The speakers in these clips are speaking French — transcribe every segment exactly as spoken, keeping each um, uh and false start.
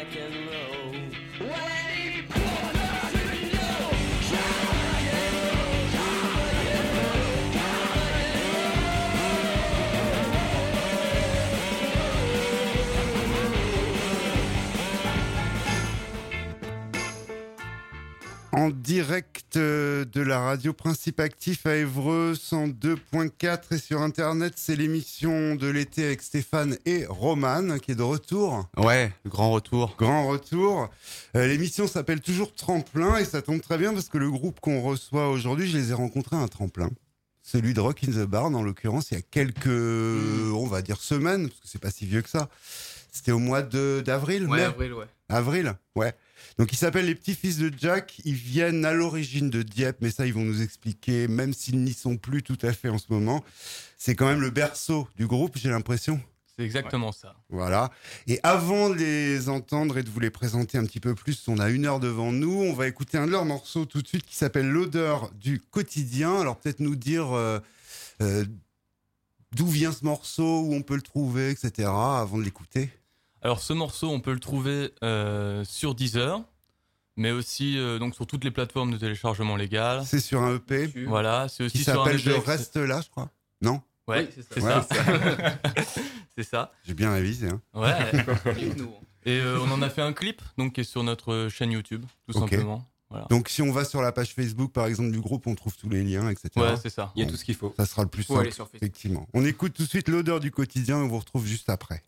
rock and roll. En direct de la radio Principe Actif à Évreux, cent deux point quatre, et sur Internet, c'est l'émission de l'été avec Stéphane et Roman qui est de retour. Ouais, grand retour. Grand retour. Euh, l'émission s'appelle toujours Tremplin et ça tombe très bien parce que le groupe qu'on reçoit aujourd'hui, je les ai rencontrés à un tremplin. Celui de Rock in the Barn, en l'occurrence, il y a quelques, mmh. on va dire semaines, parce que c'est pas si vieux que ça. C'était au mois de, d'avril, Ouais, mai avril, ouais. Avril, ouais. Donc ils s'appellent les Petits Fils de Jack, ils viennent à l'origine de Dieppe, mais ça ils vont nous expliquer, même s'ils n'y sont plus tout à fait en ce moment. C'est quand même le berceau du groupe, j'ai l'impression. C'est exactement ouais. ça. Voilà. Et avant de les entendre et de vous les présenter un petit peu plus, on a une heure devant nous, on va écouter un de leurs morceaux tout de suite qui s'appelle L'odeur du quotidien. Alors peut-être nous dire euh, euh, d'où vient ce morceau, où on peut le trouver, et cetera avant de l'écouter. Alors ce morceau, on peut le trouver euh, sur Deezer, mais aussi euh, donc sur toutes les plateformes de téléchargement légal. C'est sur un E P. Voilà, c'est aussi qui sur un s'appelle E P. Je reste là, je crois. Non ? Ouais, oui, c'est ça. Ouais. C'est ça. c'est ça. J'ai bien révisé. Hein. Ouais. Et euh, on en a fait un clip, donc qui est sur notre chaîne YouTube, tout okay. simplement. Voilà. Donc si on va sur la page Facebook, par exemple, du groupe, on trouve tous les liens, et cetera. Ouais, c'est ça. Il y a bon, tout ce qu'il faut. Ça sera le plus faut simple, aller sur Facebook. Effectivement. On écoute tout de suite L'odeur du quotidien et on vous retrouve juste après.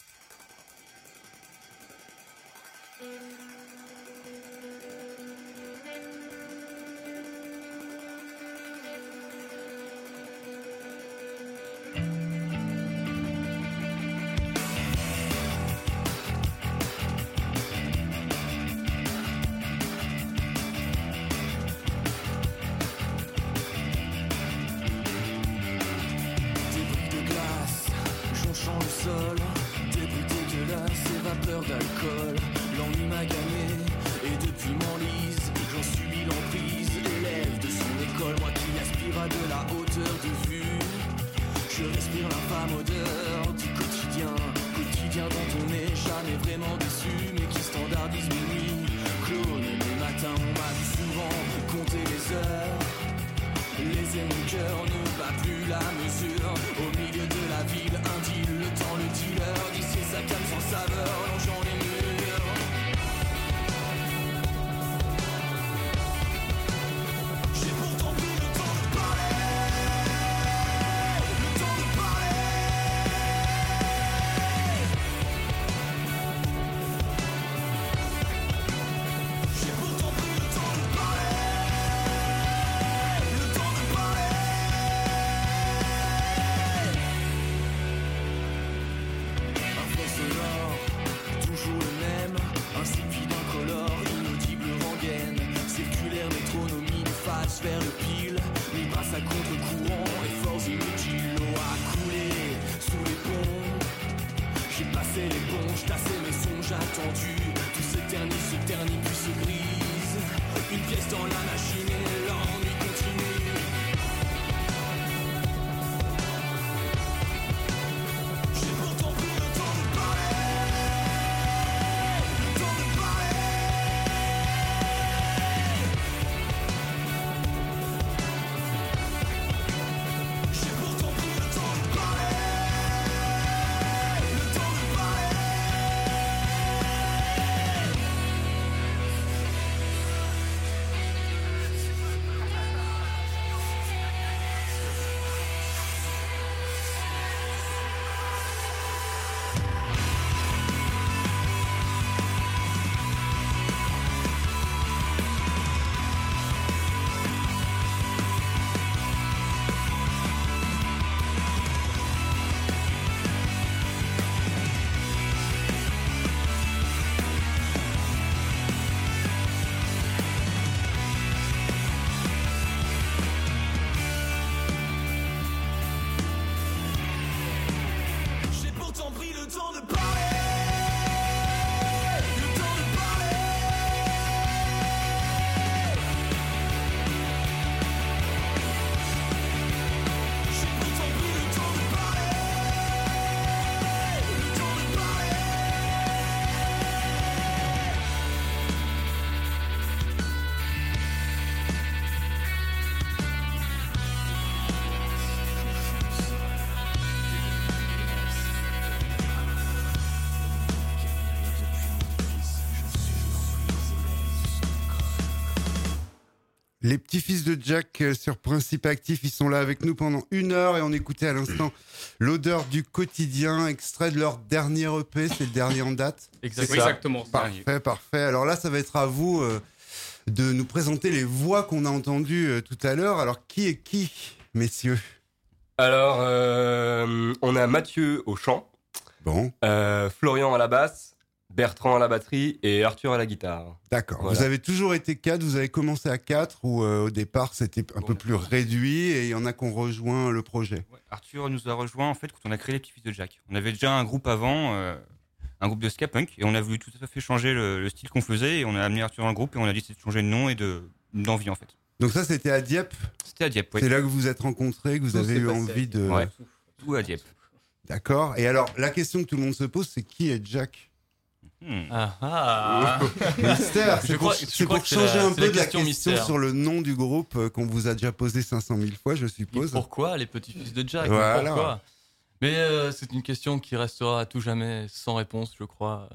Les petits-fils de Jack euh, sur Principe Actif, ils sont là avec nous pendant une heure et on écoutait à l'instant L'odeur du quotidien, extrait de leur dernier E P, c'est le dernier en date. Exactement. Exactement. Parfait, parfait. Alors là, ça va être à vous euh, de nous présenter les voix qu'on a entendues euh, tout à l'heure. Alors, qui est qui, messieurs? Alors, euh, on a Mathieu au chant, Bon, euh, Florian à la basse, Bertrand à la batterie et Arthur à la guitare. d'accord. Voilà. Vous avez toujours été quatre, vous avez commencé à quatre ou euh, au départ c'était un peu plus réduit et il y en a qui ont rejoint le projet? Ouais, Arthur nous a rejoint en fait quand on a créé les petits-fils de Jack. On avait déjà un groupe avant, euh, un groupe de ska punk, et on a voulu tout à fait changer le, le style qu'on faisait, et on a amené Arthur dans le groupe et on a décidé de changer de nom et de d'envie en fait. Donc ça, c'était à Dieppe. C'était à Dieppe, ouais. C'est là que vous vous êtes rencontrés, que vous Tout avez s'est eu passé envie à de... Dieppe. Ouais. Tout à Dieppe. D'accord. Et alors, la question que tout le monde se pose, c'est qui est Jack? Hmm. Ah ah. Mystère. Je C'est pour, crois- je c'est crois pour que c'est changer la- un c'est peu la de la question question mystère. sur le nom du groupe euh, qu'on vous a déjà posé cinq cent mille fois, je Et suppose. pourquoi les petits-fils de Jack? Voilà. Pourquoi? Mais euh, c'est une question qui restera à tout jamais sans réponse, je crois.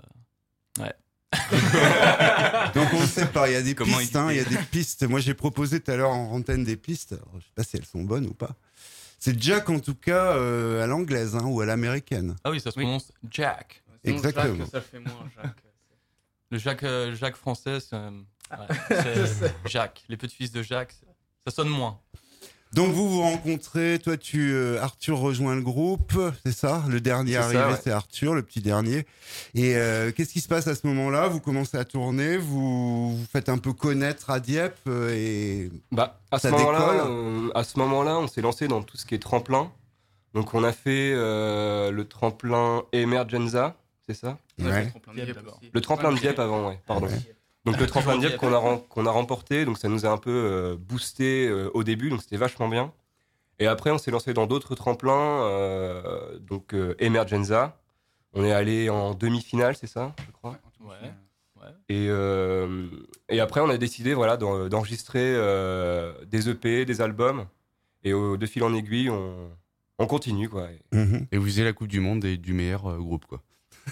Donc on ne sait pas, il y a des Comment pistes, hein, il y a éviter des pistes. Moi j'ai proposé tout à l'heure en antenne des pistes, alors, je ne sais pas si elles sont bonnes ou pas. C'est Jack en tout cas euh, à l'anglaise hein, ou à l'américaine. Ah oui, ça se Oui. prononce Jack. Sinon, Exactement. Jacques, ça le fait moins, Jacques. Le Jacques, euh, Jacques français, c'est, euh, ouais, c'est Jacques. Les petits-fils de Jacques, c'est- ça sonne moins. Donc vous vous rencontrez, toi tu euh, Arthur rejoint le groupe, c'est ça? Le dernier C'est ça, arrivé ouais. c'est Arthur, le petit dernier. Et euh, qu'est-ce qui se passe à ce moment-là? Vous commencez à tourner, vous vous faites un peu connaître à Dieppe euh, et Bah, à Ça ce moment-là, décolle euh, à ce moment-là, on s'est lancé dans tout ce qui est tremplin. Donc, on a fait euh, le tremplin Emergenza, c'est ça? On a fait Ouais. le tremplin de Dieppe Dieppe d'abord. aussi. Le tremplin de Ouais, Dieppe avant, ouais, pardon. Ouais. Donc, le tremplin de Toujours Dieppe qu'on a, ren- qu'on a remporté, donc ça nous a un peu euh, boosté euh, au début, donc c'était vachement bien. Et après, on s'est lancé dans d'autres tremplins, euh, donc euh, Emergenza. On est allé en demi-finale, c'est ça, je crois. Ouais. Ouais. Et, euh, et après, on a décidé voilà, d'en- d'enregistrer euh, des E P, des albums. Et au- de fil en aiguille, on, on continue. Quoi. Mhm. Et vous faisiez la Coupe du Monde et du meilleur euh, groupe, quoi.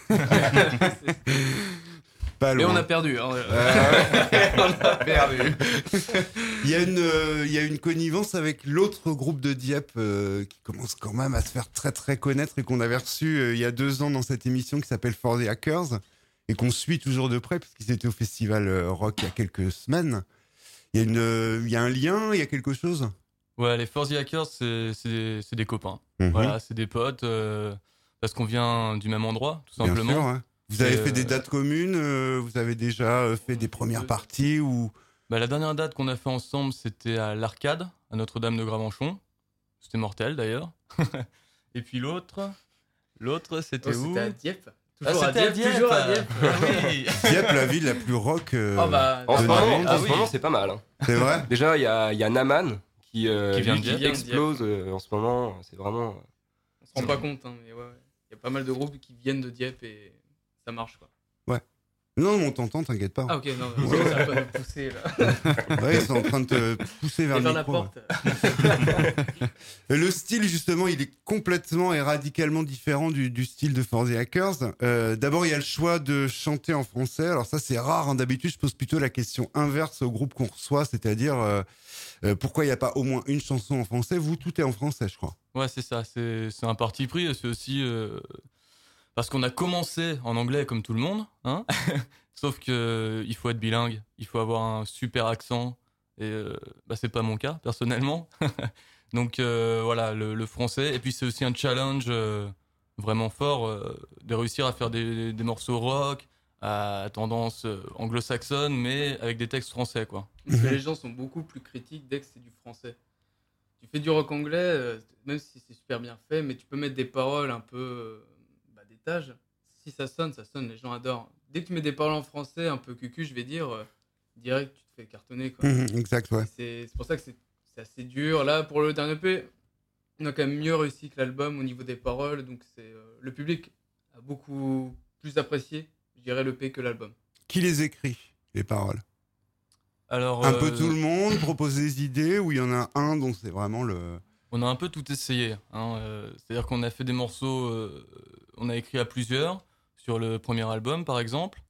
Pas Mais loin. on a perdu. Hein. on a perdu. Il y a une, euh, il y a une connivence avec l'autre groupe de Dieppe euh, qui commence quand même à se faire très très connaître et qu'on avait reçu euh, il y a deux ans dans cette émission qui s'appelle For the Hackers et qu'on suit toujours de près parce qu'ils étaient au festival euh, rock il y a quelques semaines. Il y a une, euh, il y a un lien, il y a quelque chose. Ouais, les Forzy Hackers, c'est, c'est, des, c'est des copains. Mhm. Voilà, c'est des potes tout parce qu'on vient du même endroit, tout Bien simplement. sûr. Hein. Vous avez Et, fait euh, des dates communes, euh, vous avez déjà euh, fait des premières parties ou Bah, la dernière date qu'on a fait ensemble, c'était à l'Arcade, à Notre-Dame de Gravenchon. C'était mortel d'ailleurs. Et puis l'autre, l'autre, c'était Oh, où? c'était à Dieppe. Ah, Toujours à c'était Dieppe. Toujours à Dieppe. Oui. Dieppe, la ville la plus rock. euh, Oh bah. En ce de moment, Nantes. en Ah ce oui. moment, c'est pas mal. hein. C'est vrai. Déjà, il y a, il y a Naman qui, euh, Qui vient lui, de Dieppe. qui explose euh, en ce moment. C'est vraiment. On se rend pas compte, hein, mais ouais, ouais. Il y a pas mal de groupes qui viennent de Dieppe et ça marche quoi. Non, mais on t'entend, t'inquiète pas. Ah ok, non, non, ça va pas nous pousser là. Ouais, ils sont en train de te pousser vers Et le vers la micro. porte. ouais. Le style, justement, il est complètement et radicalement différent du, du style de For the Hackers. Euh, D'abord, il y a le choix de chanter en français. Alors ça, c'est rare. Hein. D'habitude, je pose plutôt la question inverse au groupe qu'on reçoit, c'est-à-dire euh, euh, pourquoi il n'y a pas au moins une chanson en français? Vous, tout est en français, je crois. Ouais, c'est ça. C'est, c'est un parti pris. Et c'est aussi euh, parce qu'on a commencé en anglais comme tout le monde. Hein. Sauf que il faut être bilingue. Il faut avoir un super accent. Et euh, bah, c'est pas mon cas, personnellement. Donc euh, voilà, le, le français. Et puis c'est aussi un challenge euh, vraiment fort euh, de réussir à faire des, des morceaux rock à tendance euh, anglo-saxonne, mais avec des textes français, quoi. Parce que les gens sont beaucoup plus critiques dès que c'est du français. Tu fais du rock anglais, euh, même si c'est super bien fait, mais tu peux mettre des paroles un peu euh, bah, d'étage. Si ça sonne, ça sonne, les gens adorent. Dès que tu mets des paroles en français un peu cucu, je vais dire, euh, direct, tu te fais cartonner, quoi. Mhm, exact, ouais. Et C'est c'est pour ça que c'est c'est assez dur. Là, pour le dernier E P, on a quand même mieux réussi que l'album au niveau des paroles. Donc, c'est euh, le public a beaucoup plus apprécié, je dirais, l'E P que l'album. Qui les écrit, les paroles? Alors, Un euh, peu tout le monde propose des idées ou il y en a un dont c'est vraiment le... on a un peu tout essayé. Hein, euh, c'est-à-dire qu'on a fait des morceaux, euh, on a écrit à plusieurs, sur le premier album par exemple.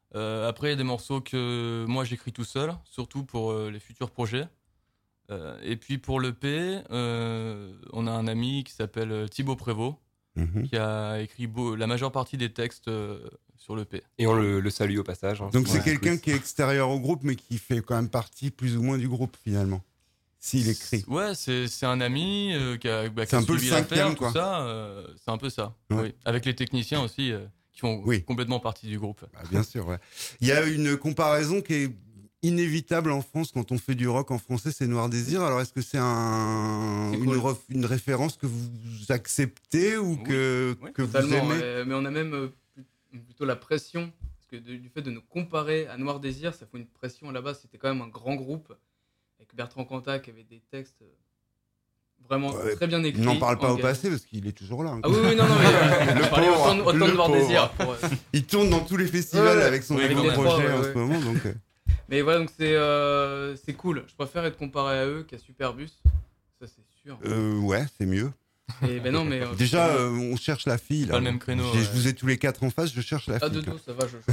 Euh, après, il y a des morceaux que moi j'écris tout seul, surtout pour euh, les futurs projets. Euh, et puis pour l'E P, euh, on a un ami qui s'appelle Thibaut Prévost, Mhm. qui a écrit beau, la majeure partie des textes euh, sur l'E P. Et on le, le salue au passage. hein. Donc c'est Ouais. quelqu'un qui est extérieur au groupe, mais qui fait quand même partie plus ou moins du groupe finalement. S'il écrit. Ouais, c'est, c'est un ami euh, qui a, bah, qui C'est a un peu le suivi l'affaire, cinquième, tout quoi. ça. euh, c'est un peu ça. Ouais. Oui. Avec les techniciens aussi, euh, qui font Oui. complètement partie du groupe. Bah, bien sûr, ouais. Il y a une comparaison qui est inévitable en France quand on fait du rock en français, c'est Noir Désir. Alors est-ce que c'est un, C'est une, cool. ref- une référence que vous acceptez ou Oui. que, Oui, que vous totalement. aimez euh, mais on a même euh, plus- plutôt la pression. Parce que de- du fait de nous comparer à Noir Désir, ça fait une pression. À la base, c'était quand même un grand groupe. Avec Bertrand Cantat qui avait des textes euh, vraiment Ouais, très bien écrits. N'en parle pas au engagés. passé parce qu'il est toujours là. hein. Ah oui, oui, non, non, mais euh, Le je parlais pauvre, autant, de- autant le de Noir pauvre. Désir. pour, euh, Il tourne dans tous les festivals Ouais, avec son oui, nouveau avec les projet trois, en ouais, ce ouais. moment. Donc, euh, Mais voilà, donc c'est euh, c'est cool. Je préfère être comparé à eux qu'à Superbus. Ça, c'est sûr. euh, ouais, c'est mieux. Et ben non, mais. euh, Déjà, c'est- euh, on cherche la fille. C'est là. pas le même créneau, J'ai- ouais. Je vous ai tous les quatre en face, je cherche la Ah, fille. de quoi. dos, ça va. Je...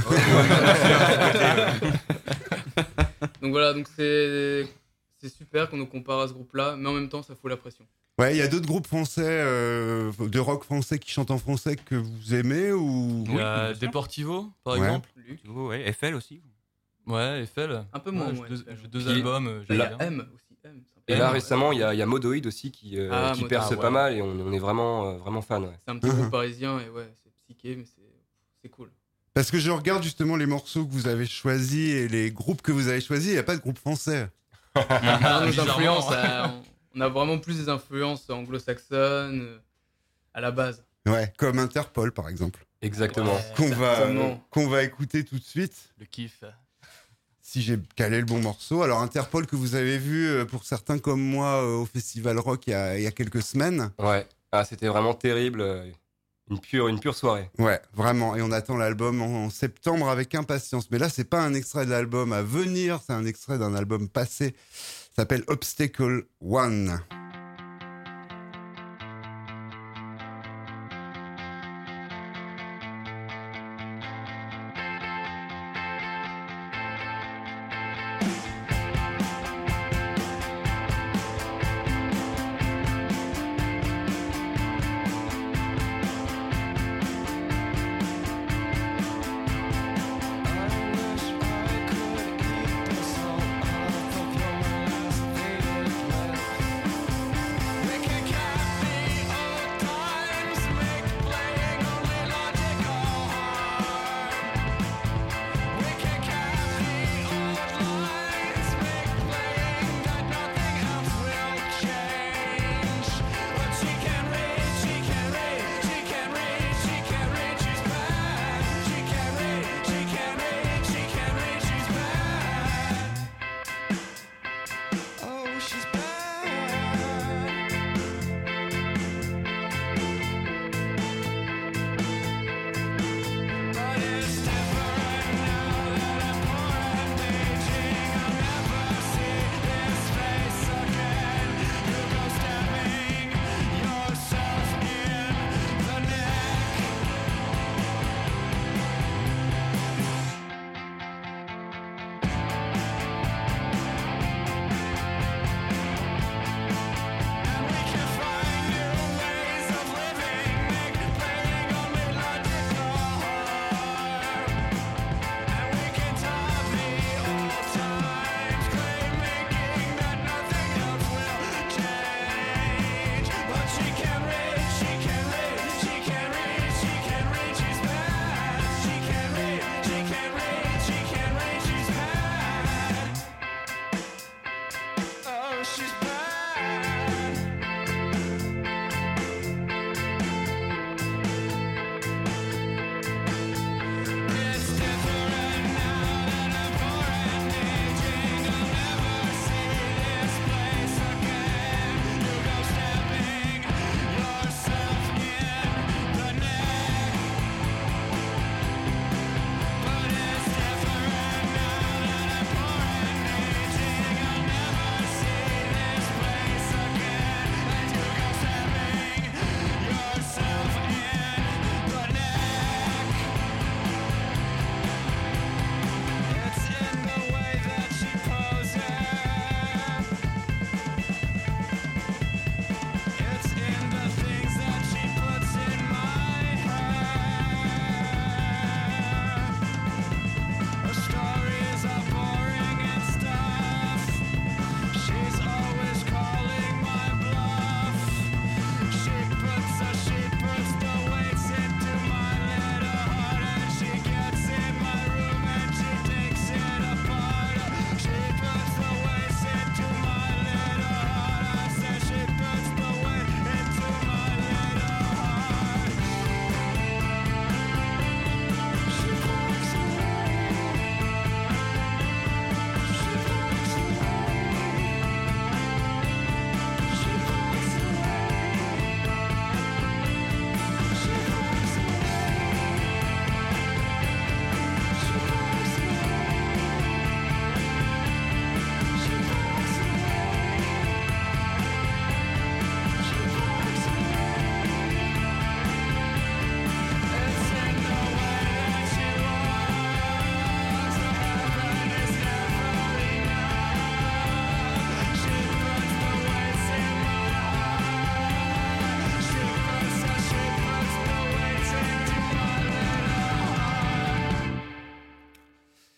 donc voilà, donc c'est c'est super qu'on nous compare à ce groupe-là, mais en même temps, ça fout la pression. Ouais, il y a d'autres groupes français, euh, de rock français qui chantent en français que vous aimez ou Il y Oui, a bien sûr. Deportivo, par Ouais. exemple. Luc, Oh, ouais, F L aussi. Ouais, Eiffel. un peu moins. Ouais, ouais, j'ai deux, Eiffel. j'ai deux Puis- albums. euh, Il j'aime y a bien. M aussi. M, sympa. Et là M, récemment, ouais. il y a, il y a Modoïd aussi qui, euh, Ah, qui Modoïd. perce Ah, ouais. pas mal et on, on est vraiment, euh, vraiment fan. Ouais. C'est un petit Mhm. groupe parisien et ouais, c'est psyché, mais c'est c'est cool. Parce que je regarde justement les morceaux que vous avez choisis et les groupes que vous avez choisis, il n'y a pas de groupe français. Dans nos bizarrement. influences, euh, on, on a vraiment plus des influences anglo-saxonnes euh, à la base. Ouais, comme Interpol par exemple, Exactement. Ouais. qu'on va, certainement. qu'on va écouter tout de suite, Le kiff. si j'ai calé le bon morceau. Alors Interpol que vous avez vu euh, pour certains comme moi euh, au Festival Rock il y a, il y a quelques semaines. Ouais. Ah, c'était vraiment terrible. euh, Une pure, une pure soirée. Ouais, vraiment. Et on attend l'album en, en septembre avec impatience. Mais là, c'est pas un extrait de l'album à venir, c'est un extrait d'un album passé. Ça s'appelle Obstacle One. I wish I could keep this all off of your last faded breath.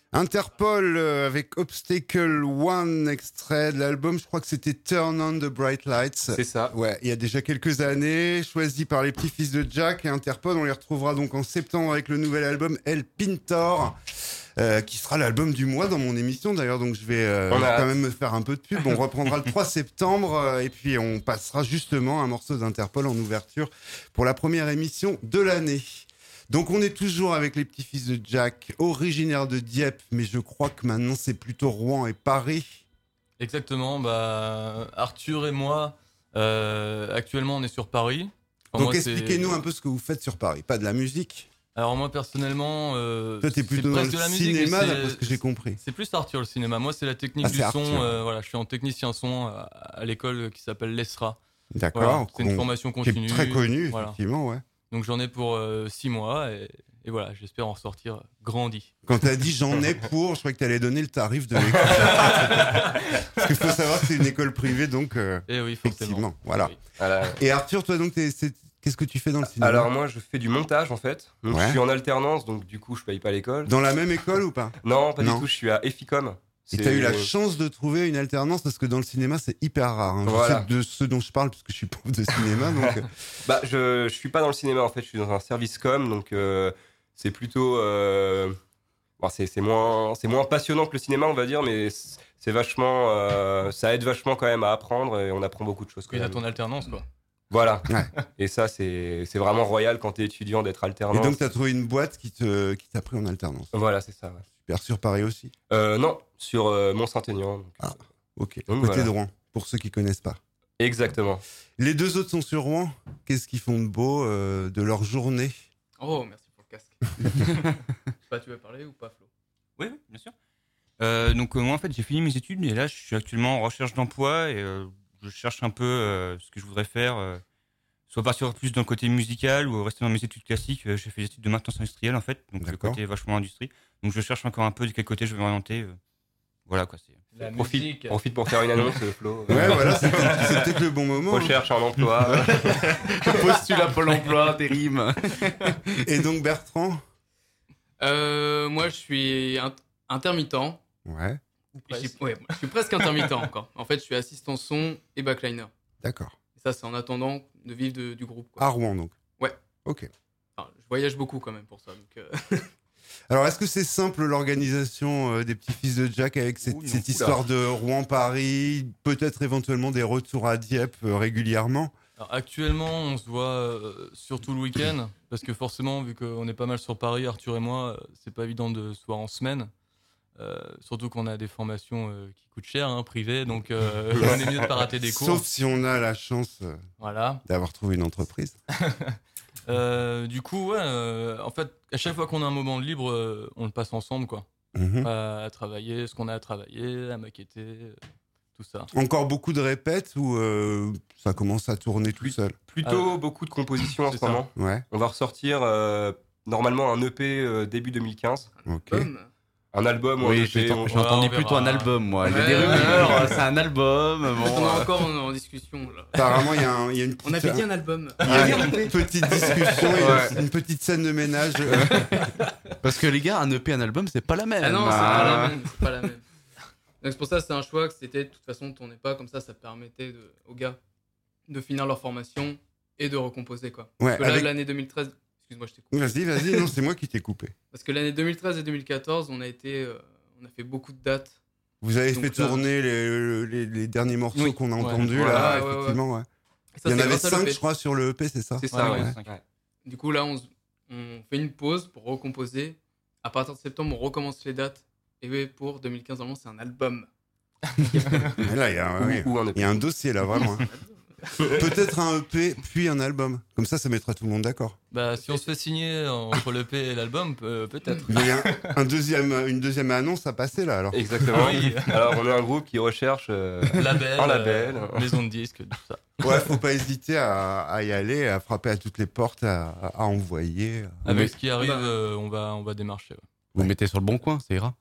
Interpol euh, avec Obstacle One, extrait de l'album, je crois que c'était Turn on the Bright Lights. C'est ça. Ouais, il y a déjà quelques années, choisi par les petits-fils de Jack et Interpol. On les retrouvera donc en septembre avec le nouvel album El Pintor, euh, qui sera l'album du mois dans mon émission d'ailleurs. Donc je vais euh, On a quand hâte. même me faire un peu de pub. On reprendra le trois septembre euh, et puis on passera justement un morceau d'Interpol en ouverture pour la première émission de l'année. Donc on est toujours avec les petits-fils de Jack, originaires de Dieppe, mais je crois que maintenant c'est plutôt Rouen et Paris. Exactement, bah, Arthur et moi, euh, actuellement on est sur Paris. Enfin, Donc moi, c'est- expliquez-nous un peu ce que vous faites sur Paris, pas de la musique. Alors moi personnellement, euh, Toi t'es c'est plutôt dans presque le de la musique, mais cinéma, c'est- d'après ce que j'ai compris. C'est plus Arthur le cinéma. Moi c'est la technique Ah, du c'est son. Arthur. euh, voilà, je suis en technicien son à, à l'école qui s'appelle l'E S R A. D'accord. Voilà, c'est une Qu'on- formation qui est continue. très connu, Voilà. effectivement, ouais. Donc j'en ai pour euh, six mois et, et voilà, j'espère en sortir grandi. Quand t'as dit j'en ai pour, je croyais que t'allais donner le tarif de l'école. Parce qu'il faut savoir que c'est une école privée, donc euh, Et oui, forcément. effectivement, voilà. Oui. Voilà. Et Arthur, toi donc, t'es- c'est- qu'est-ce que tu fais dans le cinéma? Alors moi je fais du montage en fait. Donc, Ouais. je suis en alternance donc du coup je paye pas l'école. Dans la même école ou pas? Non pas Non. du tout, je suis à Eficom. Et C'est- t'as eu la chance de trouver une alternance parce que dans le cinéma c'est hyper rare. Hein. Je Voilà. sais de ce dont je parle parce que je suis prof de cinéma. Donc euh, Bah je, je suis pas dans le cinéma en fait, je suis dans un service com donc euh, c'est plutôt euh, bon, c'est c'est moins c'est moins passionnant que le cinéma on va dire mais c'est c'est vachement euh, ça aide vachement quand même à apprendre et on apprend beaucoup de choses quand Oui, à même. ton alternance quoi. Voilà. Ouais. Et ça c'est c'est vraiment royal quand t'es étudiant d'être alternant. et donc t'as trouvé une boîte qui te qui t'a pris en alternance. Voilà, c'est ça. ouais. Super sur Paris aussi. Euh, non, sur euh, Mont-Saint-Aignan. donc, Ah. euh, Ok. Donc, Côté voilà. de Rouen, pour ceux qui connaissent pas. Exactement. Les deux autres sont sur Rouen. Qu'est-ce qu'ils font de beau euh, de leur journée? Oh, merci pour le casque. Je sais pas, tu veux parler ou pas, Flo? Oui, oui, bien sûr. Euh, donc euh, moi en fait j'ai fini mes études et là je suis actuellement en recherche d'emploi et euh, je cherche un peu euh, ce que je voudrais faire, euh, soit partir plus dans le côté musical ou rester dans mes études classiques. Euh, j'ai fait des études de maintenance industrielle en fait, donc le D'accord. côté vachement industrie. Donc je cherche encore un peu de quel côté je vais m'orienter. euh, voilà quoi. C'est... La Profite, musique. profite pour faire une annonce, euh, Flo. Ouais, voilà, c'est peut-être c'est peut-être le bon moment. hein. Recherche un emploi. Postule à Pôle emploi, des rimes. Et donc Bertrand? Euh, moi, je suis int- intermittent. Ouais, Et Je suis, ouais, je suis presque intermittent encore. En fait, je suis assistant son et backliner. d'accord. Et ça, c'est en attendant de vivre de- du groupe. Quoi. À Rouen donc. Ouais. Ok. Enfin, je voyage beaucoup quand même pour ça. Donc, euh, Alors, est-ce que c'est simple l'organisation euh, des petits-fils de Jack avec cette, Ouh, cette oula. histoire de Rouen-Paris, peut-être éventuellement des retours à Dieppe euh, régulièrement? Alors, actuellement, on se voit euh, surtout le week-end, parce que forcément, vu qu'on est pas mal sur Paris, Arthur et moi, euh, c'est pas évident de se voir en semaine. Euh, surtout qu'on a des formations euh, qui coûtent cher, hein, privées, donc euh, on est mieux de pas rater des cours. Sauf si on a la chance euh, Voilà. d'avoir trouvé une entreprise. Euh, du coup, ouais, euh, en fait, à chaque fois qu'on a un moment de libre, euh, on le passe ensemble, quoi. Mhm. À, à travailler ce qu'on a à travailler, à maqueter, euh, tout ça. Encore beaucoup de répètes ou euh, ça commence à tourner tout seul? Plutôt beaucoup de compositions en c'est ce ça. moment. Ouais, On va ressortir euh, normalement un E P euh, début deux mille quinze. ok. Boom. Un album ou un Oui, E j'ai P. on- j'ai Ouais, entendu on plutôt un verra. album, moi. Il y a Ouais, des ouais, rumeurs, ouais. c'est un album. En fait, Bon, on est euh, encore en, en discussion. Là. Apparemment, il y, a un- il y a une petite, On avait dit un album. il y a une petite discussion, et Ouais. une petite scène de ménage. euh, Parce que les gars, un E P, un album, c'est pas la même. Ah non, c'est hein. pas la même. C'est pas la même. Donc c'est pour ça que c'est un choix que c'était de toute façon tournait pas comme ça, ça permettait de, aux gars de finir leur formation et de recomposer quoi. Ouais, Parce que là avec- l'année deux mille treize, excuse-moi je t'ai coupé. Vas-y, vas-y, non, c'est moi qui t'ai coupé. Parce que l'année deux mille treize et deux mille quatorze, on a été, euh, on a fait beaucoup de dates. Vous avez Donc fait là- tourner les, les, les derniers morceaux Oui. qu'on a Ouais. entendus Voilà, là, ouais, ouais, effectivement. Ouais. Et ça, Il y en c'est avait grâce à l'E cinq, P. je crois, sur le E P, c'est ça? C'est ça, Ouais, ouais. ouais. cinq. Ouais. Du coup là, on, s- on fait une pause pour recomposer. À partir de septembre, on recommence les dates. Et oui, pour deux mille quinze, normalement, c'est un album. Mais là, il y, a, Ou- oui, ou un E il P. y a un dossier là, vraiment. hein. Peut-être un E P, puis un album. Comme ça, ça mettra tout le monde d'accord. Bah, si on se fait signer entre l'E P et l'album, euh, peut-être. Il y a un, un deuxième, une deuxième annonce à passer là, alors. Exactement. Oui. Alors on est un groupe qui recherche. euh, Label, Un label. euh, maison de disques, tout ça. Ouais, faut pas hésiter à, à y aller, à frapper à toutes les portes, à, à envoyer. Avec mais- ce qui arrive, Bah. euh, on, va, on va démarcher. ouais. Vous mettez sur le bon coin, ça ira.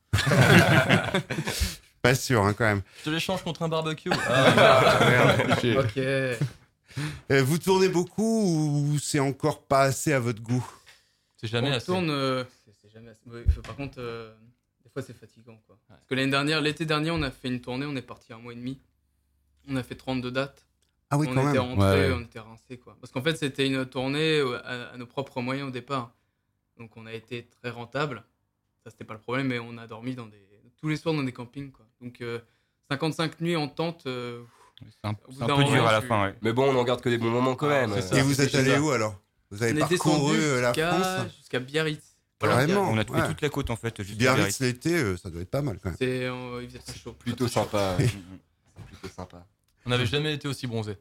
Pas sûr, hein, quand même. Je te l'échange contre un barbecue. Ah, Ok. Euh, vous tournez beaucoup ou c'est encore pas assez à votre goût? c'est jamais on assez. tourne. euh, c'est c'est jamais assez. Ouais, Par contre, euh, des fois, c'est fatigant, quoi. Parce que l'année dernière, l'été dernier, on a fait une tournée, on est parti un mois et demi. On a fait trente-deux dates. Ah oui, on quand était même. rentrés, Ouais. on était rincés, quoi. Parce qu'en fait, c'était une tournée euh, à, à nos propres moyens au départ. Donc, on a été très rentable. Ça, c'était pas le problème, mais on a dormi dans des... tous les soirs dans des campings, quoi. Donc, euh, cinquante-cinq nuits en tente. euh, C'est un, Au c'est bout un d'un peu moment, dur à la tu- fin, ouais. Mais bon, on en garde que des bons moments quand Ah, même. c'est ça. Et vous êtes c'est allé ça. où alors? Vous avez on est parcouru descendu euh, la jusqu'à France? jusqu'à Biarritz. Carrément. On a fait ouais. toute la côte en fait. juste Biarritz l'été, euh, ça doit être pas mal quand même. C'est, euh, il faisait très chaud. Plutôt sympa. ouais. C'est plutôt sympa. On n'avait jamais été aussi bronzés.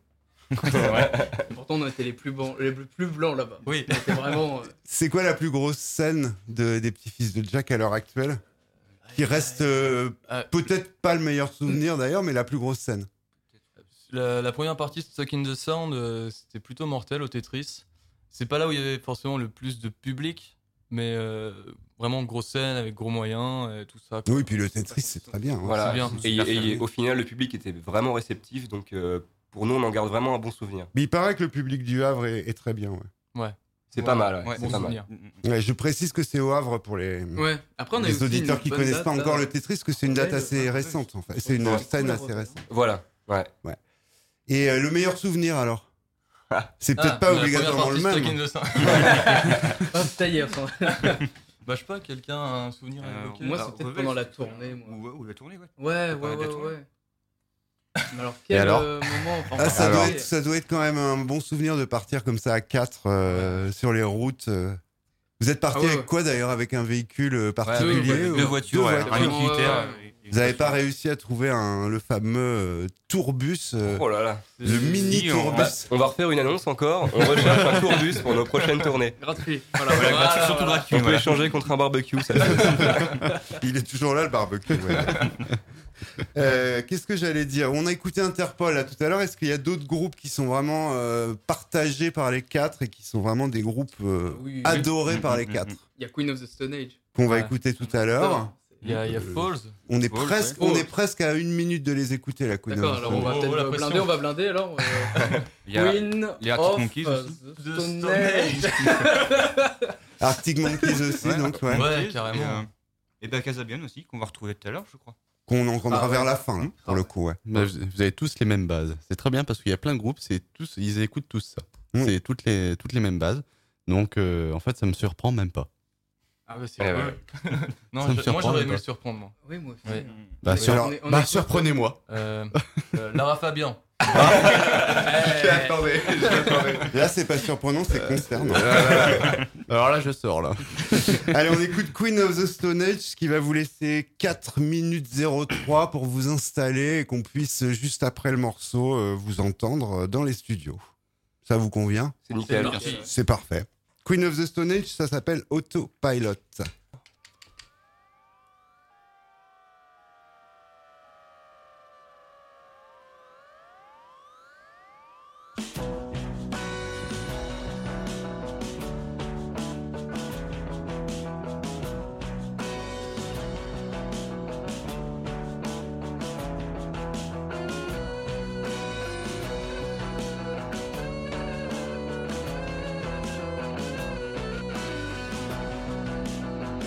Et pourtant, on a été les plus blancs, les plus blancs là-bas. Oui. C'était vraiment. euh, C'est quoi la plus grosse scène de, des petits-fils de Jack à l'heure actuelle? Qui reste euh, Euh, peut-être pas le meilleur souvenir d'ailleurs, mais la plus grosse scène. La, la première partie, Stuck in the Sound, euh, c'était plutôt mortel au Tetris. C'est pas là où il y avait forcément le plus de public, mais euh, vraiment grosse scène avec gros moyens et tout ça. quoi. Oui, puis le Tetris, c'est très bien. hein. Voilà. C'est bien. Et, Super et- fermé. au final, le public était vraiment réceptif. Donc, euh, pour nous, on en garde vraiment un bon souvenir. Mais il paraît que le public du Havre est, est très bien. Ouais. C'est Ouais. pas mal. Ouais, Ouais, c'est bon pas mal. souvenir. Ouais, je précise que c'est au Havre pour les, Ouais. Après, on a eu les aussi auditeurs une qui bonne connaissent date, pas là. encore le Tetris, que c'est une date Ouais, assez ouais. récente en fait. C'est une Ouais. scène Ouais. assez récente. Voilà. Ouais. Et euh, le meilleur souvenir alors? C'est peut-être Ah, pas la obligatoirement première le partie, même. Stuck in the Sound. Hop, ça y est, enfin. Bah, je sais pas, quelqu'un a un souvenir à Euh, évoquer Moi, bah, c'est peut-être Revel, pendant la c'est- tournée, moi. Ou, ou la tournée, ouais. Ouais, T'as pas ouais, la ouais, tournée ouais. Mais alors, quel alors euh, moment enfin, Ah, ça, Alors. doit être, ça doit être quand même un bon souvenir de partir comme ça à quatre euh, sur les routes. euh. Vous êtes parti Ah ouais, avec ouais. quoi d'ailleurs? Avec un véhicule euh, Ouais, particulier avec ou- deux voitures, Deux ouais, voitures. un utilitaire. Ouais, et- et une Vous n'avez pas voiture. réussi à trouver un, le fameux euh, tourbus, euh, Oh là là. le mini Si, on- tourbus. Bah, on va refaire une annonce encore. On recherche un tourbus pour nos prochaines tournées. gratuit. Voilà, Voilà, voilà, gratuit, surtout voilà. gratuit. On peut voilà. échanger contre un barbecue. Ça fait- Il est toujours là le barbecue. ouais. Euh, Qu'est-ce que j'allais dire? On a écouté Interpol là tout à l'heure. Est-ce qu'il y a d'autres groupes qui sont vraiment euh, partagés par les quatre et qui sont vraiment des groupes euh, Oui, oui. adorés par les Mm, mm, quatre Il y a Queen of the Stone Age. qu'on va Ouais. écouter tout à l'heure? Il y a, il y a Euh, Falls. On est Falls, presque, ouais. on est presque à une minute de les écouter la Queen D'accord, of the alors on Stone. va Oh, peut-être oh, la blinder, pression. on va blinder alors. euh, Il y a Queen les Arctic of Monkeys aussi. the The Stone Stone Age. Arctic Monkeys aussi, Ouais, donc ouais. Ouais, Et, carrément. euh, Et ben Casabian aussi, qu'on va retrouver tout à l'heure, je crois. Qu'on entendra Ah ouais. vers la fin, là, pour Ah le ouais. coup, ouais. Bah, vous vous avez tous les mêmes bases. C'est très bien parce qu'il y a plein de groupes, c'est tous, ils écoutent tous ça. Mm. C'est toutes les, toutes les mêmes bases. Donc, euh, en fait, ça me surprend même pas. Ah ouais, c'est Ouais, cool. ouais. Non, Ça me je- moi surprend, j'aurais mais aimé pas. le surprendre, moi. Oui, moi aussi. Ouais. Bah, Oui, sur- on est- on bah, est- surprenez-moi. Euh, euh, Lara Fabian. J'attendais, j'attendais. Là, c'est pas surprenant, c'est consternant. Alors là, je sors là. Allez, on écoute Queen of the Stone Age, ce qui va vous laisser quatre minutes zéro trois pour vous installer et qu'on puisse, juste après le morceau, euh, vous entendre euh, dans les studios. Ça vous convient? C'est nickel. parti. C'est parfait. Queen of the Stone Age, ça s'appelle Autopilot. Autopilot.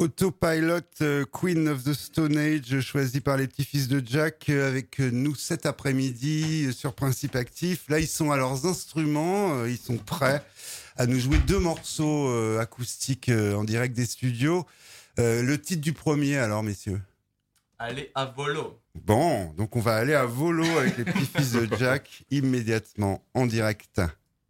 Autopilot, euh, Queen of the Stone Age, choisi par les petits-fils de Jack, euh, avec nous cet après-midi euh, sur Principe Actif. Là, ils sont à leurs instruments, euh, ils sont prêts à nous jouer deux morceaux euh, acoustiques euh, en direct des studios. Euh, le titre du premier, alors, messieurs? Allez à volo. Bon, donc on va aller à volo avec les petits-fils de Jack immédiatement en direct.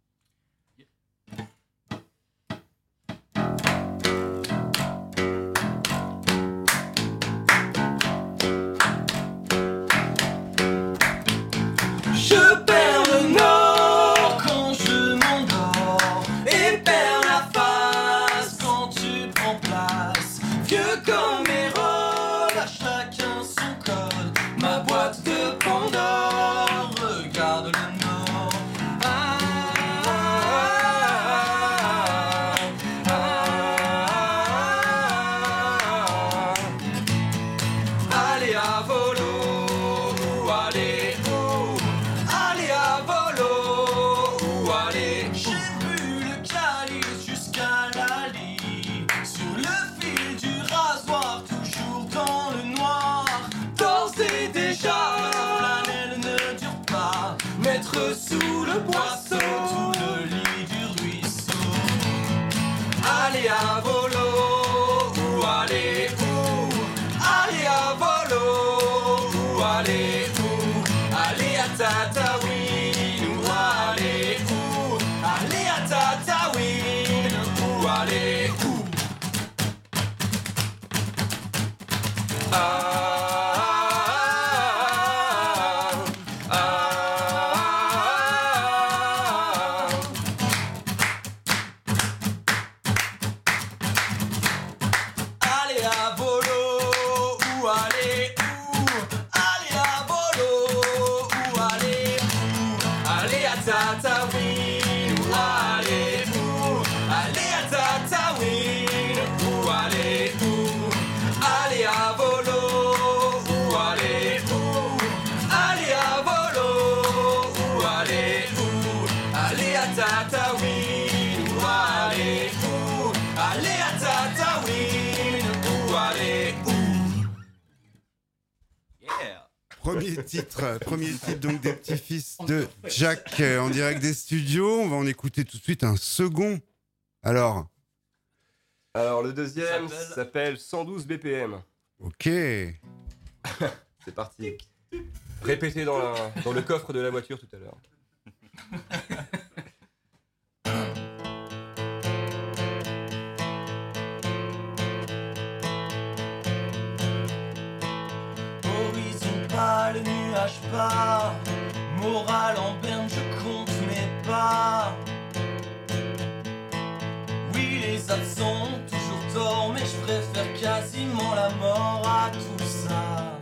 Je perds le nord quand je m'endors et perds la face quand tu prends place. Vieux comme mes rôles, à chacun son code. Ma boîte de Pandore, regarde le nord. Ah, ah, ah, ah, ah. Allez à volo, allez où? Allez à volo, ou allez. J'ai bu le calice jusqu'à la lit. Sur le fil du rasoir, toujours dans le noir. D'ores et déjà, la flanelle ne dure pas. Mettre sous le boisseau tout le lit du ruisseau. Allez à volo, ou allez où? Allez à volo, ou allez où? Allez à Tataouine, ou allez où? Allez à Tataouine, ou allez où? Ah, ah, ah, ah. Allez à volo, ou allez où? Allez à volo, ou allez où? Allez à Tataouine, ou allez où? Allez à Tataouine, ou allez où? Allez à volo, ou allez où? Allez à volo, ou allez où? Allez à Tataouine, ou allez où? Allez à Tataouine, ou allez où? Yeah! Premier titre, premier titre donc des petits-fils de Jack euh, en direct des studios. On va en écouter tout de suite un second. Alors, Alors le deuxième S'appelle- s'appelle cent douze B P M. ok. C'est parti. Répété dans, la- dans le coffre de la voiture tout à l'heure. Horizon pas, le nuage pas. Morale en berne, je compte mes pas. Oui, les absents ont toujours tort, mais je préfère quasiment la mort à tout ça.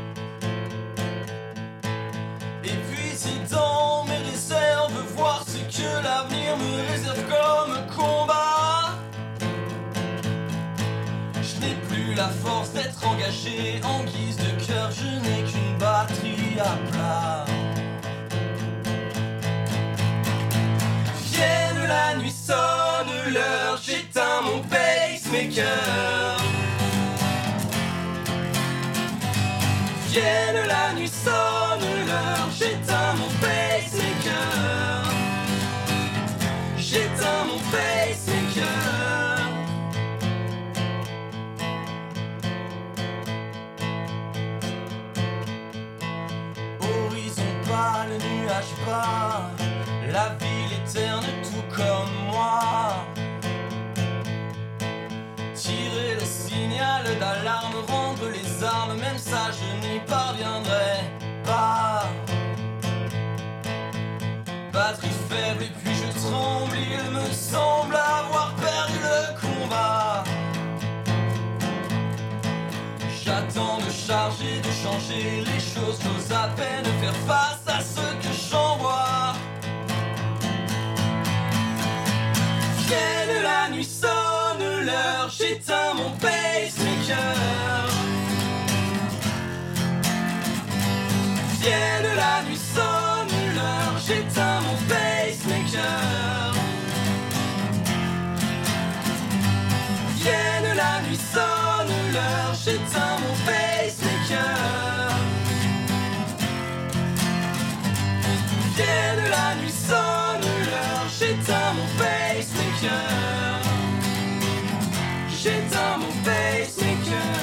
Épuisé dans mes réserves, voir ce que l'avenir me réserve comme combat. Je n'ai plus la force d'être engagé en guise de cœur, je n'ai qu'une batterie à plat. Vienne la nuit, sonne l'heure, j'éteins mon pacemaker. Vienne la nuit, sonne l'heure, j'éteins mon pacemaker. J'éteins mon pacemaker. Horizon pas, le nuage pas, la ville éterne tout comme moi. Tirer le signal d'alarme, rendre les armes, même ça je n'y parviendrai pas. Batterie faible et puis je tremble, il me semble avoir perdu le combat. J'attends de charger, de changer les choses, j'ose à peine faire face à ce que j'envoie. Vienne la nuit, sonne l'heure, j'éteins mon pacemaker. Vienne la nuit, sonne l'heure, j'éteins mon pacemaker. Vienne la nuit, sonne j'éteins mon pacemaker. Viens de la nuit sonne l'heure, j'éteins mon pacemaker. J'éteins mon pacemaker.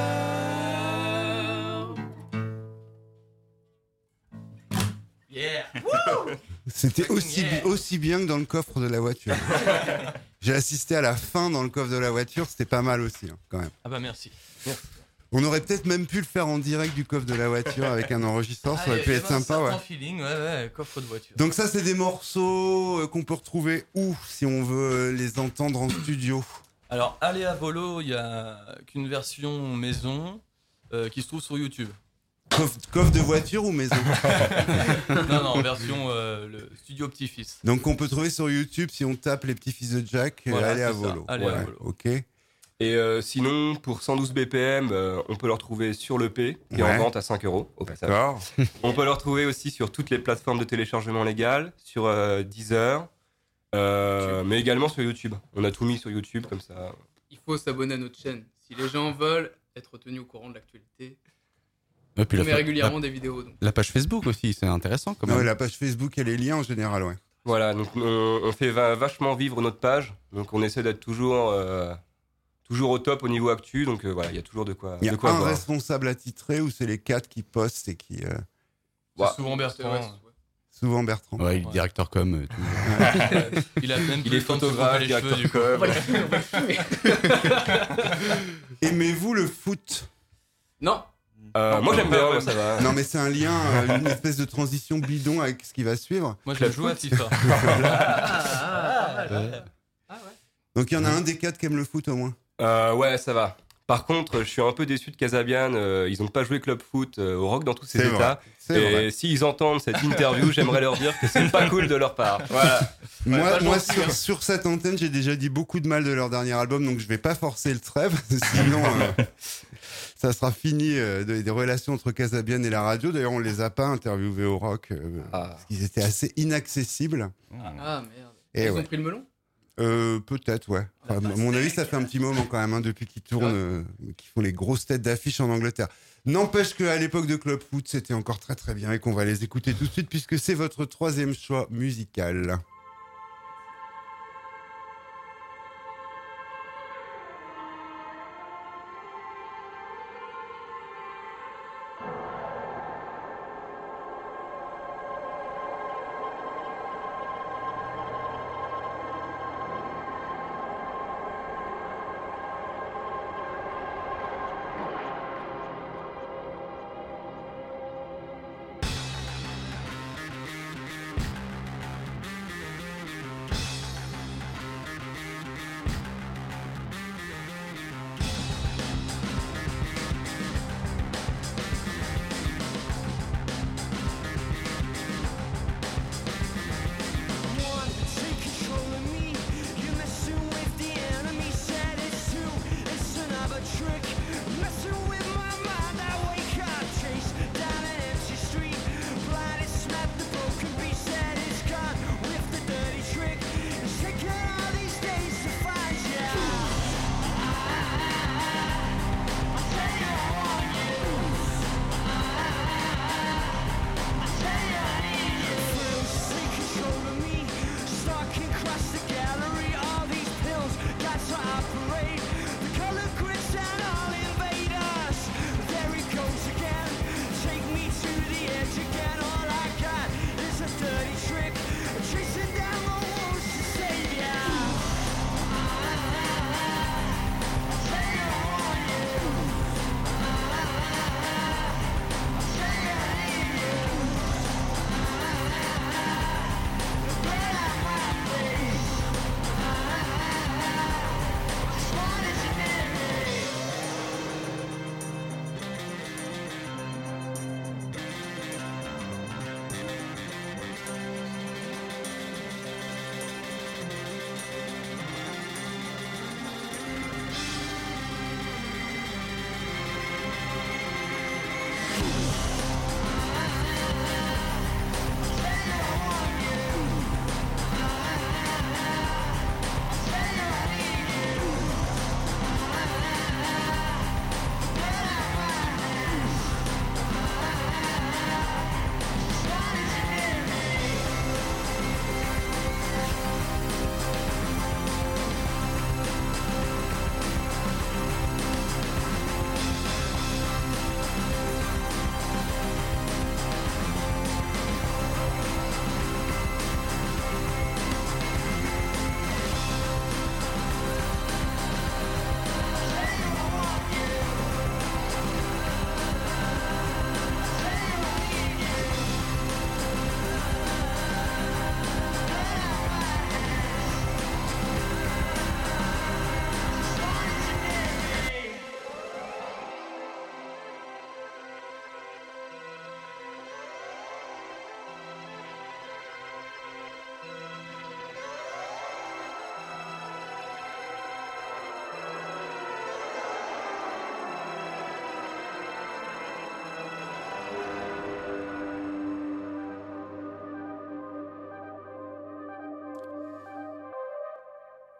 Yeah. C'était aussi, Yeah. aussi bien que dans le coffre de la voiture. J'ai assisté à la fin dans le coffre de la voiture, c'était pas mal aussi, hein, quand même. Ah bah merci. On aurait peut-être même pu le faire en direct du coffre de la voiture avec un enregistreur, ça aurait pu être sympa, ouais. Un feeling, ouais, ouais, coffre de voiture. Donc ça, c'est des morceaux euh, qu'on peut retrouver où, si on veut les entendre en studio? Alors, allez à Volo, il y a qu'une version maison euh, qui se trouve sur YouTube. Coffre, coffre de voiture ou maison? Non, non, version euh, le studio Petit-Fils. Donc on peut trouver sur YouTube si on tape les petits-fils de Jack, euh, Voilà, allez à c'est ça, Volo. allez à Ouais, Volo. ok. Et euh, sinon, pour cent douze B P M, euh, on peut le retrouver sur l'E P, qui est Ouais. en vente à cinq euros au passage. D'accord. On peut le retrouver aussi sur toutes les plateformes de téléchargement légal, sur euh, Deezer, euh, mais également sur YouTube. On a tout mis sur YouTube comme ça. Il faut s'abonner à notre chaîne. Si les gens veulent être tenus au courant de l'actualité, Et puis on la, met fa- régulièrement des vidéos. Donc. la, la page Facebook aussi, c'est intéressant quand Non, même. mais la page Facebook et les liens en général, ouais. Voilà, donc on, on fait va- vachement vivre notre page, donc on essaie d'être toujours, euh, toujours au top au niveau actu, donc euh, voilà, il y a toujours de quoi, Il y a de quoi un voir. responsable attitré ou c'est les quatre qui postent et qui... euh, C'est Ouais. souvent C'est Bertrand. vrai, c'est- ouais. souvent Bertrand. Ouais, il est Ouais. directeur com. euh, tout. Il a même Il plus est le temps de se photographe, couper les cheveux, directeur du coup. com. Aimez-vous le foot? Non, Euh, moi j'aime bien, ouais, ça va. Non mais c'est un lien, euh, une espèce de transition bidon avec ce qui va suivre. Moi, je joue à FIFA. ah, ah, ah, Ouais. ah, ouais. Donc il y en a un des quatre qui aime le foot au moins. Euh, ouais, ça va. Par contre, je suis un peu déçu de Casabian, euh, ils n'ont pas joué Club Foot euh, au Rock dans tous ses C'est états. vrai, c'est Et vrai. s'ils entendent cette interview, j'aimerais leur dire que c'est pas cool de leur part. Voilà. Moi, pas moi gentil, sur, hein. sur cette antenne, j'ai déjà dit beaucoup de mal de leur dernier album, donc je vais pas forcer le trait, parce que sinon euh, ça sera fini euh, de- des relations entre Casabian et la radio. D'ailleurs, on les a pas interviewés au Rock, euh, Ah. parce qu'ils étaient assez inaccessibles. Ah, merde. Et Ils ouais. ont pris le melon. Euh, peut-être, ouais. Enfin, à mon avis, ça fait un petit moment quand même, hein, depuis qu'ils tournent, euh, qu'ils font les grosses têtes d'affiche en Angleterre. N'empêche qu'à l'époque de Club Foot, c'était encore très très bien et qu'on va les écouter tout de suite puisque c'est votre troisième choix musical. Got to operate the color grids and all invaders.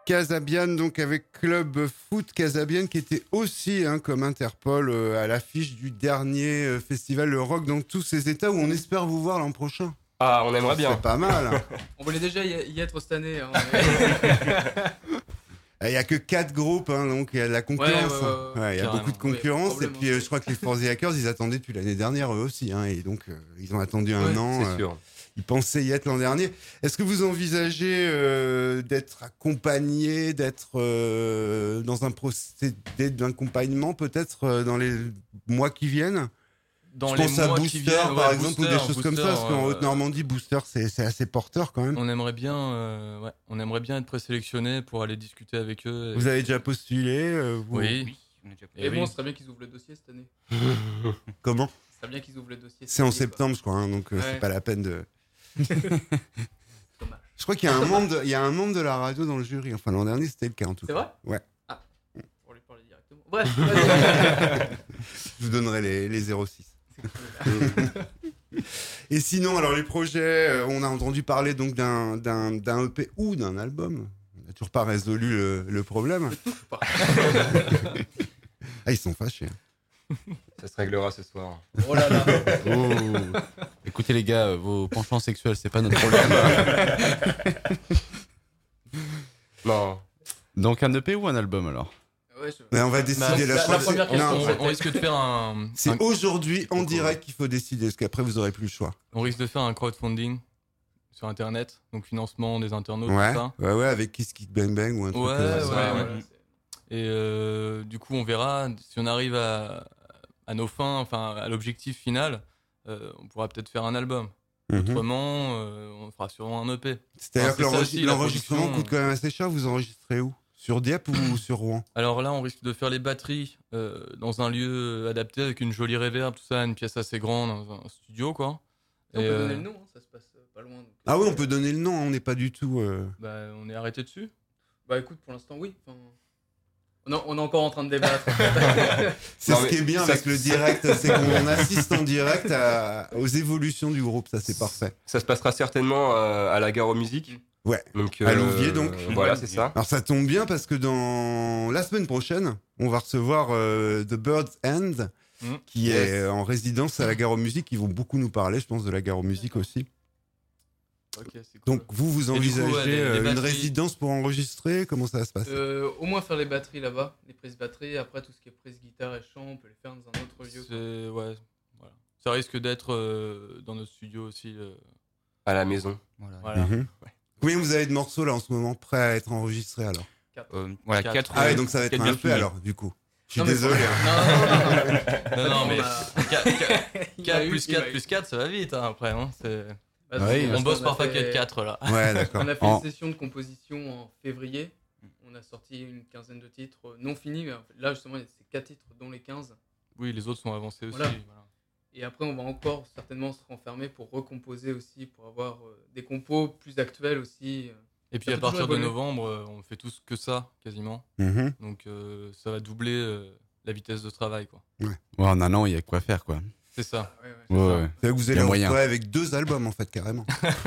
Casabian, donc avec Club Foot Casabian, qui était aussi, hein, comme Interpol, euh, à l'affiche du dernier euh, festival Le Rock dans tous ces états où on espère vous voir l'an prochain. Ah, on aimerait bien. C'est pas mal. Hein. On voulait déjà y y être cette année. hein. Il n'y a que quatre groupes, hein, donc il y a de la concurrence. Ouais, ouais, ouais, hein. Ouais, il y a carrément. beaucoup de concurrence. Ouais, et puis euh, je crois que les Forza Hackers, ils attendaient depuis l'année dernière eux aussi. Hein, et donc euh, ils ont attendu un Ouais, an. C'est euh, sûr. Ils pensaient y être l'an dernier. Est-ce que vous envisagez euh, d'être accompagné, d'être euh, dans un procédé d'accompagnement peut-être euh, dans les mois qui viennent? Dans Je les pense à mois Booster, qui viennent, par ouais, exemple, Booster, ou des choses comme ça. Booster, Parce qu'en euh, Haute-Normandie, Booster, c'est, c'est assez porteur quand même. On aimerait bien, euh, ouais, on aimerait bien être présélectionné pour aller discuter avec eux. et- Vous avez déjà postulé euh, vous Oui. Oui, on a déjà Et Eh bon, oui. ce serait bien qu'ils ouvrent le dossier cette année. Comment? Ce serait bien qu'ils ouvrent le dossier. cette C'est en année, quoi. septembre, je crois, hein, donc euh, Ouais. c'est pas la peine de... Dommage. Je crois qu'il y a un membre de, il y a un membre de la radio dans le jury. Enfin, l'an dernier, c'était le cas en tout C'est cas. vrai? Ouais. Ah, pour lui parler directement. Bref, vas-y. Je vous donnerai les, les zéro six. C'est cool. Et sinon, alors les projets, euh, on a entendu parler donc d'un, d'un, d'un E P ou d'un album. On n'a toujours pas résolu le, le problème. pas. Ah, ils sont fâchés. hein. Ça se réglera ce soir. Oh là là. Oh. Écoutez les gars, vos penchants sexuels, c'est pas notre problème. Non. Donc un E P ou un album alors? Ouais, je- Mais on va décider la- la, la fois- première c'est- question, non, c'est- on, on risque de faire un, c'est un- aujourd'hui en direct qu'il faut décider, parce qu'après vous aurez plus le choix. on risque de faire un crowdfunding sur internet, donc financement des internautes, Ouais, tout ça. ouais, ouais, avec Kiss Kick Bang Bang ou un truc. Ouais, euh, ouais, Ouais, ouais. ouais, c'est- Et euh, du coup, on verra si on arrive à, à nos fins, enfin à l'objectif final, euh, on pourra peut-être faire un album. mhm. Autrement, euh, on fera sûrement un E P. C'est-à-dire Enfin, que c'est ça l'enregist- aussi, la l'enregistrement production. coûte quand même assez cher. Vous enregistrez où? Sur Dieppe ou sur Rouen? Alors là, on risque de faire les batteries euh, dans un lieu adapté avec une jolie reverb, tout ça, une pièce assez grande, dans un studio, quoi. On Et, peut euh, donner le nom, hein, ça se passe euh, pas loin. donc, Ah oui, euh, on peut donner le nom, hein, on n'est pas du tout... euh, bah, on est arrêté dessus. Bah écoute, pour l'instant, oui. Enfin, on, est- on est encore en train de débattre. C'est Non, ce mais qui est bien ça- avec le direct, c'est qu'on assiste en direct à- aux évolutions du groupe, ça c'est parfait. Ça se passera certainement euh, à la Gare aux Musiques. Ouais. Donc, À Louviers, donc. Voilà, c'est ça. Alors ça tombe bien parce que dans la semaine prochaine, on va recevoir euh, The Bird's End, Mm. qui Yes. est en résidence à la Gare aux Musiques. Ils vont beaucoup nous parler, je pense, de la Gare aux Musiques aussi. Ok, c'est cool. Donc vous, vous Et du coup, envisagez ouais, les- les euh, une batteries- résidence pour enregistrer? Comment ça va se passer? Euh, au moins faire les batteries là-bas, les prises batteries. Après, tout ce qui est prise guitare et chant, on peut les faire dans un autre lieu. quoi. C'est- ouais, voilà. Ça risque d'être euh, dans notre studio aussi. euh, À la maison. Voilà. voilà. Mhm. Combien vous avez de morceaux là en ce moment prêts à être enregistrés alors? Euh, voilà, Quatre. quatre. Ah ouais, donc ça va être quatre un bien E P finis. alors, du coup. Je suis Non, mais désolé. faut- hein. Non, non, non, non. Non, non, mais On a- quatre Il m'a eu, plus il m'a quatre eu. plus quatre, ça va vite hein, après. Hein, c'est- Bah, Oui, c'est- on parce bosse qu'on par a fait- paquet de quatre là. Ouais, d'accord. On a fait En- une session de composition en février. On a sorti une quinzaine de titres non finis. Mais en fait, là, justement, c'est quatre titres, dont les quinze. Oui, les autres sont avancés aussi. Voilà. voilà. Et après, on va encore certainement se renfermer pour recomposer aussi, pour avoir euh, des compos plus actuels aussi. euh. Et puis Ça à peut partir toujours de évoluer. novembre, euh, on fait tous que ça quasiment. Mhm. Donc euh, ça va doubler euh, la vitesse de travail quoi. Ouais, en un an, il y a quoi faire quoi. C'est ça. Ah, ouais, ouais. Ouais, ça. ouais. C'est-à-dire que vous Il y allez a vous moyen. retrouver avec deux albums en fait, carrément.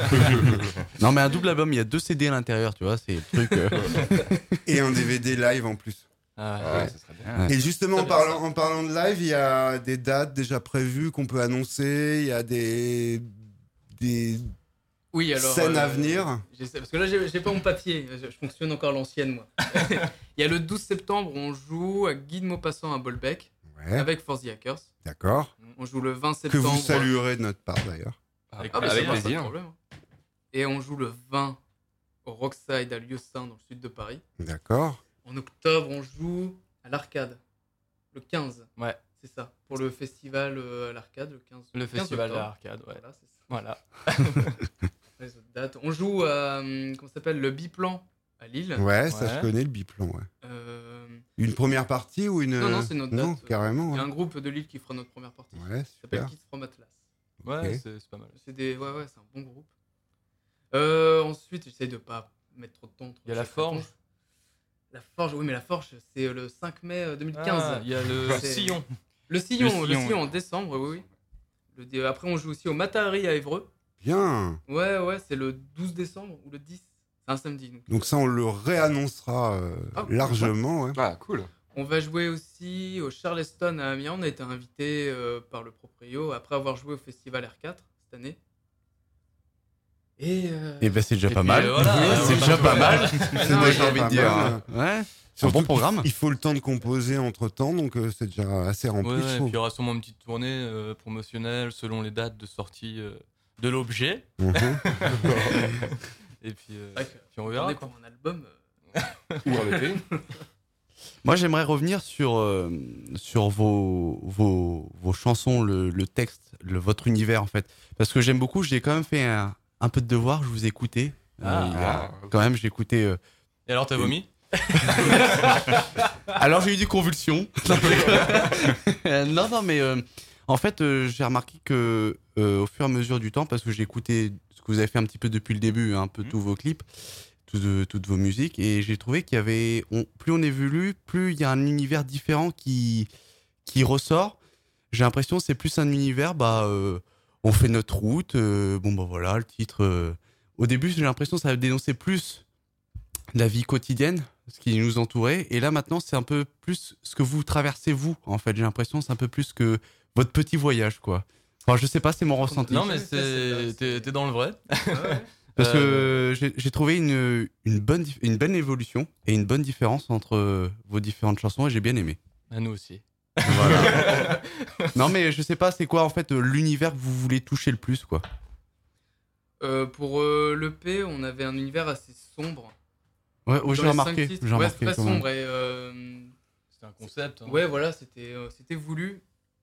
Non, mais un double album, il y a deux C D à l'intérieur, tu vois, c'est le truc. euh, Et un D V D live en plus. Ah, Ah, ouais. ça serait bien. Ouais. Et justement, en Très bien, parlant, en parlant de live, il y a des dates déjà prévues qu'on peut annoncer. Il y a des, des Oui, alors. scènes à euh, venir. j'essaie- Parce que là, j'ai j'ai pas mon papier. Je, je fonctionne encore à l'ancienne, moi. Il y a le douze septembre, on joue à Guy de Maupassant à Bolbec Ouais, avec Forza Hackers. d'accord. On joue le vingt Que septembre. vous saluerez de notre part d'ailleurs. Avec Ah, bah, Avec c'est bon, pas de plaisir. problème. Et on joue le vingt au Rockside à Lieusaint, dans le sud de Paris. D'accord. En octobre, on joue à l'Arcade, le quinze. Ouais. C'est ça, pour le festival euh, à l'Arcade, le quinze. Le quinze festival de octobre. l'arcade, ouais. Voilà, c'est ça. Voilà. Les autres dates. On joue à, hum, comment ça s'appelle, le Biplan à Lille. Ouais, ça Ouais. je connais le biplan. Ouais. Euh, Une première partie ou une. Non, non, c'est notre Non, date. carrément. Il y a Ouais, un groupe de Lille qui fera notre première partie. ouais Ça s'appelle super. Kids from Atlas. Ouais, Ok. c'est c'est pas mal. C'est des, ouais, ouais, c'est un bon groupe. Euh, ensuite, j'essaie de pas mettre trop de temps. entre Il y a la chaque Forge. réponse. La Forge, oui, mais la Forge, c'est le cinq mai deux mille quinze. Ah, il y a le C'est- sillon. Le Sillon, Le le Sillon, Sillon ouais. en décembre, oui, oui. Le dé- Après, on joue aussi au Matahari à Évreux. Bien. Ouais, ouais, c'est le douze décembre ou le dix. C'est un samedi. Donc, Donc ça, on le réannoncera euh, Ah, largement. Ouais. Ah, cool. On va jouer aussi au Charleston à Amiens. On a été invité euh, par le proprio après avoir joué au festival R quatre cette année. Et, euh... Et ben c'est déjà Et pas puis, mal. euh, voilà, c'est euh, déjà on pas va- mal. Ah C'est non, déjà il y a- envie de pas dire. mal. Ouais. C'est un Surtout bon qu'il- programme. Il faut le temps de composer entre temps, donc euh, c'est déjà assez rempli. Ouais, je ouais, et puis trouve. il y aura sûrement une petite tournée euh, promotionnelle selon les dates de sortie euh, de l'objet. Mhm. Et puis, euh, C'est vrai que puis on on verra. est quoi. pour un album. euh, Où en été Moi, j'aimerais revenir sur, euh, sur vos, vos, vos chansons, le, le texte, le, votre univers, en fait. Parce que j'aime beaucoup, j'ai quand même fait un, un peu de devoir, je vous ai écouté. Euh, Ah. il y a- quand même, j'ai écouté... euh, Et alors, t'as vomi Alors, j'ai eu des convulsions. Euh, non, non, mais euh, en fait, euh, j'ai remarqué que euh, au fur et à mesure du temps, parce que j'ai écouté ce que vous avez fait un petit peu depuis le début, hein, un peu Mhm. tous vos clips, tous de- toutes vos musiques, et j'ai trouvé qu'il y avait, on- plus on évolue, plus il y a un univers différent qui qui ressort. J'ai l'impression que c'est plus un univers, bah, euh, on fait notre route, euh, bon bah voilà, le titre. euh, au début, j'ai l'impression que ça dénonçait plus la vie quotidienne, ce qui nous entourait, et là maintenant, c'est un peu plus ce que vous traversez vous. En fait, j'ai l'impression que c'est un peu plus que votre petit voyage, quoi. Enfin, je sais pas, c'est mon ressenti. Non, mais Ça, c'est- c'est t'es t'es dans le vrai. ouais. Parce Euh, que j'ai j'ai trouvé une, une, bonne, dif- une bonne évolution et une bonne différence entre euh, vos différentes chansons et j'ai bien aimé. À nous aussi. Voilà. Non, mais je sais pas, c'est quoi en fait euh, l'univers que vous voulez toucher le plus, quoi. Euh, pour euh, l'E P, on avait un univers assez sombre. Ouais, oh, Dans j'ai les remarqué. cinq titres, J'ai ouais, remarqué très quand même. sombre et euh, C'est un concept. hein. ouais, voilà, c'était euh, c'était voulu.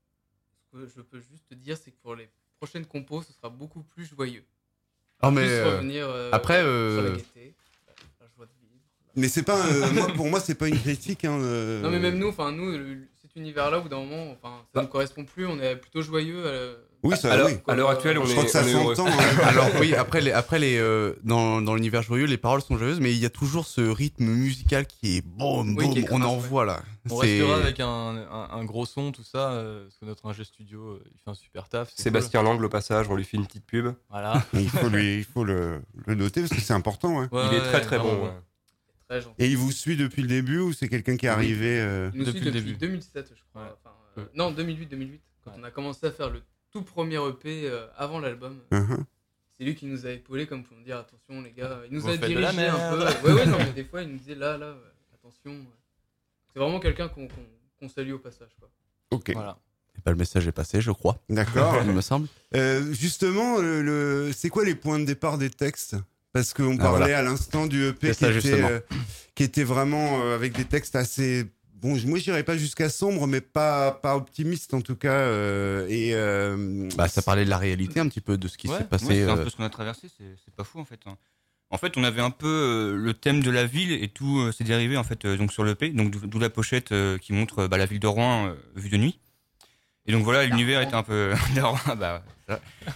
Ce que je peux juste te dire, c'est que pour les prochaines compos, ce sera beaucoup plus joyeux. Ah, mais Plus euh, revenir euh, après, sur euh, la gaieté, la joie de vivre. Mais c'est pas, un- moi, pour moi, c'est pas une critique. Hein, euh, Non, mais même nous, enfin nous, le- cet univers-là, au bout d'un moment, enfin, ça Bah. nous correspond plus. On est plutôt joyeux. euh, Oui, ça, à l'heure oui. à l'heure actuelle, on Je est, crois que ça on est heureux. s'entend. hein. alors oui, après les, après les, euh, dans, dans l'univers joyeux, les paroles sont joyeuses, mais il y a toujours ce rythme musical qui est boum, Oui, boum, qui est on crasse, envoie là. On C'est- restera avec un, un, un gros son, tout ça, euh, parce que notre ingé studio, euh, il fait un super taf. c'est Sébastien Langle, au passage, on lui fait une petite pub. cool. Voilà. Il faut, lui, il faut le, le noter parce que c'est important. Ouais. Ouais, Il est ouais, très très vraiment bon. ouais. Très gentil. Et il vous suit depuis le début ou c'est quelqu'un qui est arrivé euh, Il nous Depuis suit le depuis début. deux mille sept, je crois. Ouais. Enfin, euh, Ouais. Non, deux mille huit deux mille huit, quand Ouais. on a commencé à faire le tout premier E P euh, avant l'album. uh-huh. C'est lui qui nous a épaulés, comme pour me dire attention les gars. Il nous Vous a faites de dirigé la un peu. merde. Ouais, ouais, non, mais des fois il nous disait là, là, ouais, attention. ouais. C'est vraiment quelqu'un qu'on qu'on- qu'on salue au passage. Quoi. Ok, Voilà. Et bah, le message est passé, je crois. d'accord. Il me semble. Euh, justement, le, le- c'est quoi les points de départ des textes? Parce qu'on Ah, parlait voilà. à l'instant du E P C'est qui, ça, était, justement. euh, qui était vraiment euh, avec des textes assez. Bon, moi je dirais pas jusqu'à sombre, mais pas, pas optimiste en tout cas. euh, et euh, Bah, ça parlait de la réalité un petit peu de ce qui Ouais, s'est ouais, passé. c'est un euh, peu ce qu'on a traversé, c'est c'est pas fou en fait. hein. En fait, on avait un peu euh, le thème de la ville et tout euh, s'est dérivé en fait euh, donc sur l'E P, donc d'où d'où la pochette euh, qui montre euh, bah, la ville de Rouen euh, vue de nuit. Et donc voilà, l'univers était un peu de Rouen, bah, ça.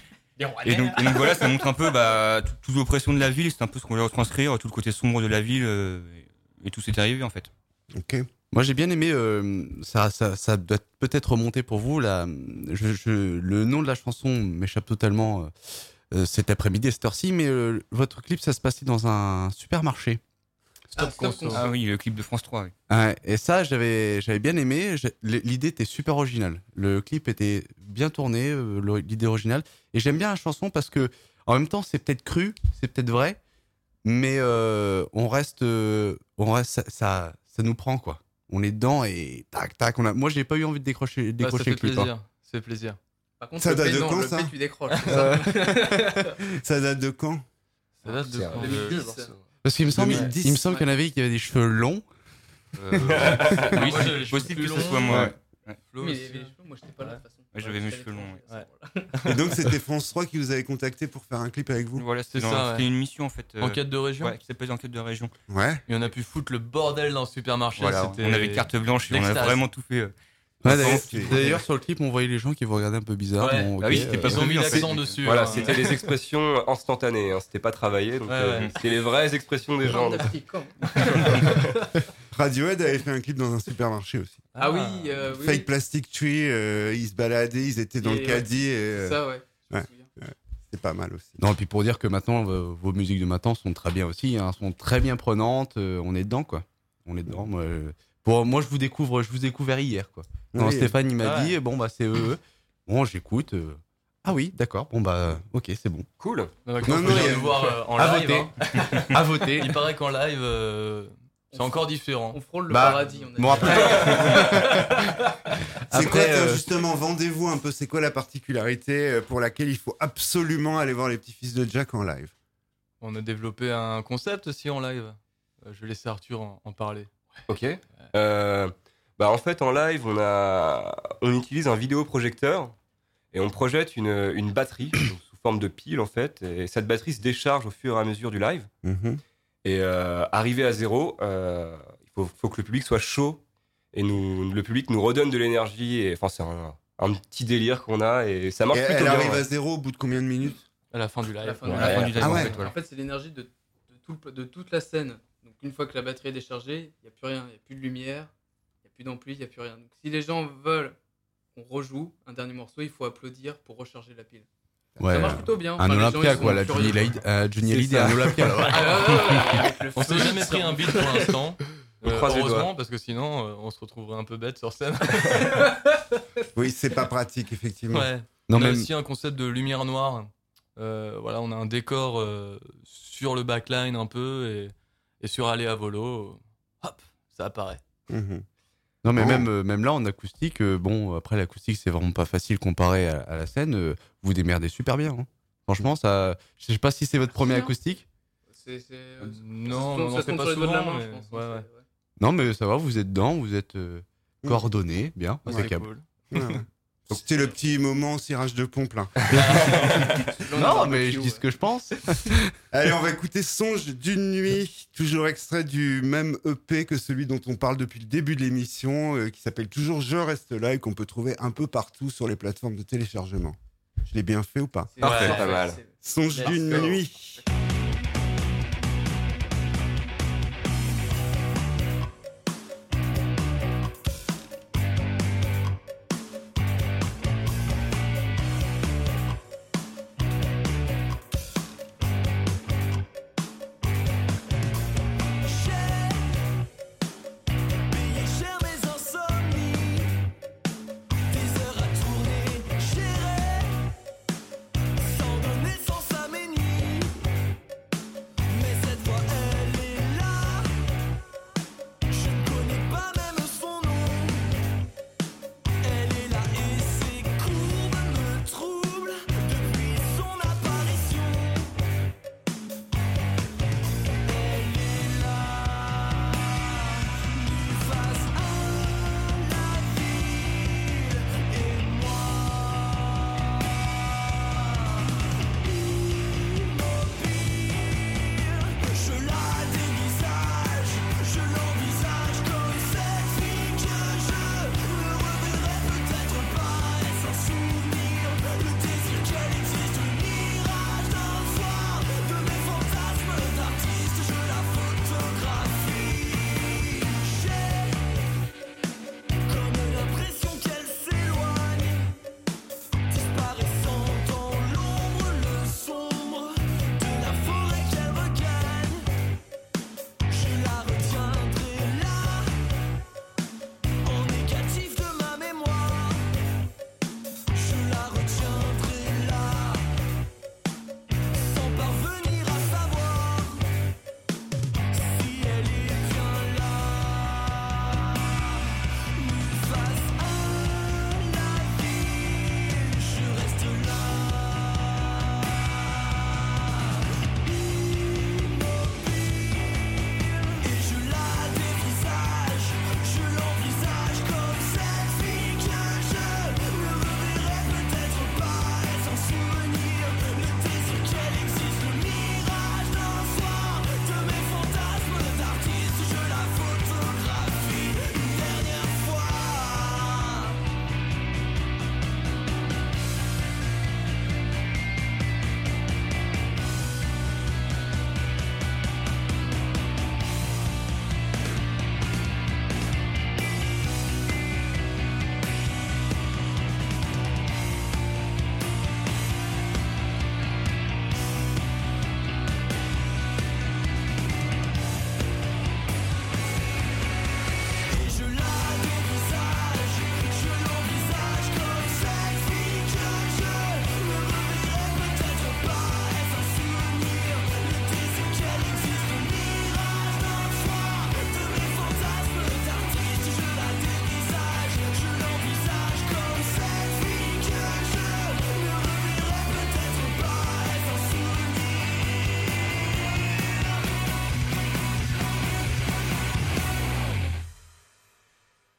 Et donc, et donc voilà, ça montre un peu bah, tout- toute l'oppression de la ville, c'est un peu ce qu'on voulait retranscrire, tout le côté sombre de la ville euh, et, et tout s'est arrivé en fait. Ok. Moi, j'ai bien aimé. euh, ça, ça, ça doit peut-être remonter pour vous. Là, je, je- le nom de la chanson m'échappe totalement euh, euh, cet après-midi à cette heure-ci, mais euh, votre clip, ça se passait dans un supermarché. Ah, Stop stop conso. conso. Ah oui, le clip de France trois. Oui. Ouais, et ça, j'avais, j'avais bien aimé. J'ai- L'idée était super originale. Le clip était bien tourné, euh, le- l'idée originale. Et j'aime bien la chanson parce que, en même temps, c'est peut-être cru, c'est peut-être vrai, mais euh, on reste, euh, on reste, ça, ça, ça nous prend quoi. On est dedans et tac tac. On a, moi, j'ai pas eu envie de décrocher, Ouais, ça décrocher fait le clip. hein. plaisir. Ça fait plaisir. Par contre, Ça le date P, de non, quand, le ça P, tu décroches. c'est ça Ça date de quand? Ça date de C'est quand un deux mille dix. vieux morceau. Parce qu'il me semble, deux mille dix, il me semble qu'il y en avait qui avaient des cheveux longs. Euh, oui, Moi, j'ai les c'est cheveux possible plus que ce longs. soit moi. ouais. Flo Mais aussi. les- les cheveux, moi, j'étais pas là de toute façon. Ouais, j'avais mes j'étais à cheveux longs, l'étranger, ouais. ça, voilà. Et donc c'était France trois qui vous avait contacté pour faire un clip avec vous? Voilà, c'était C'est dans- ça, c'était ouais. une mission en fait. euh, Enquête de région. ouais, qui s'appelle Enquête de région. Ouais. Et on a pu foutre le bordel dans le supermarché. Voilà, c'était- on avait carte blanche et on a l'extase. vraiment tout fait. euh. Ouais, Ouais, d'ailleurs, c'est- d'ailleurs, sur le clip, on voyait les gens qui vous regardaient un peu bizarre. Ouais. Bon, Ah oui, ok, c'était euh, pas Ils ont mis en fait. l'accent dessus. Voilà, hein. c'était les expressions instantanées, hein, c'était pas travaillé, donc Ouais, euh, ouais. c'était les vraies expressions des gens. Genre d'Afrique, quand Radiohead avait fait un clip dans un supermarché aussi. Ah oui, euh, oui. Fake Plastic Tree, euh, ils se baladaient, ils étaient dans Et le ouais, caddie. Et, C'est euh, ça, ouais. Je me ouais. souviens. c'est pas mal aussi. Non, et puis pour dire que maintenant, euh, vos musiques de maintenant sont très bien aussi, hein, sont très bien prenantes. euh, on est dedans, quoi. On est dedans. Moi, euh, pour, moi, je vous découvre, je vous ai découvert hier, quoi. Quand Oui. Stéphane il m'a Ah ouais. dit, bon bah c'est eux. Bon, j'écoute. euh, Ah oui, d'accord. Bon bah, ok, c'est bon. Cool. Donc, Non, on non, peut il y a- le voir euh, en À live. voter. hein. À voter. Il paraît qu'en live, euh, c'est encore différent. On frôle le Bah, paradis. On a Bon dit. après. C'est quoi, Après, tiens, euh, justement, vendez-vous un peu, c'est quoi la particularité euh, pour laquelle il faut absolument aller voir les petits-fils de Jack en live? On a développé un concept aussi en live. Euh, Je vais laisser Arthur en, en parler. Ok. Euh, bah en fait en live on a on utilise un vidéoprojecteur et on projette une, une batterie donc sous forme de pile en fait et cette batterie se décharge au fur et à mesure du live Mhm. et euh, arrivé à zéro euh, il faut, faut que le public soit chaud et nous le public nous redonne de l'énergie et enfin c'est un, un petit délire qu'on a et ça marche Et plutôt elle bien. arrive ouais. à zéro au bout de combien de minutes? À la fin du live. À la fin Ouais. du À la live. fin du live, Ah en ouais. fait, voilà. En fait, c'est l'énergie de, de, tout le- de toute la scène. Donc, une fois que la batterie est déchargée, il n'y a plus rien. Il n'y a plus de lumière, il n'y a plus d'ampli, il n'y a plus rien. Donc, si les gens veulent qu'on rejoue un dernier morceau, il faut applaudir pour recharger la pile. Ouais, ça marche plutôt bien. un Enfin, les gens, Olympia, ils sont quoi. La curieux. Johnny Hallyday, euh, Johnny C'est Hallyday, ça. un Olympia, là. Ah, ouais, ouais, ouais, avec le On feu, s'est jamais ça pris un sort. beat pour l'instant. On Euh, croise les heureusement, doigts. parce que sinon, euh, on se retrouverait un peu bête sur scène. Oui, c'est pas pratique, effectivement. Ouais. Non, on a même- aussi un concept de lumière noire. Euh, voilà, on a un décor euh, sur le backline un peu et, et sur aller à volo, hop, ça apparaît. Mhm. Non, mais Oh. même, euh, même là, en acoustique, euh, bon, après, l'acoustique, c'est vraiment pas facile comparé à, à la scène. euh, vous démerdez super bien. hein. Franchement, ça. Je sais pas si c'est votre premier Merci, hein. acoustique. C'est- c'est- euh, Non, ça on se en compte fait sur pas les doigts de la souvent, main, mais je pense, ouais, hein, ouais. c'est- ouais. Non, mais ça va, vous êtes dedans, vous êtes euh, Mhm. coordonnés, bien, C'est impeccable. cool. Ouais, ouais. C'était le petit moment cirage de pompe, là. Là, on a Non, un mais barbecue, je dis ce ouais. que je pense. Allez, on va écouter Songe d'une nuit, toujours extrait du même E P que celui dont on parle depuis le début de l'émission, euh, qui s'appelle toujours Je reste là et qu'on peut trouver un peu partout sur les plateformes de téléchargement. Je l'ai bien fait ou pas? C'est- Parfait, c'est- pas mal. c'est- Songe Merci. d'une nuit. Payer cher mes insomnies, des heures à tourner, gérer, sans donner le sens à mes nuits.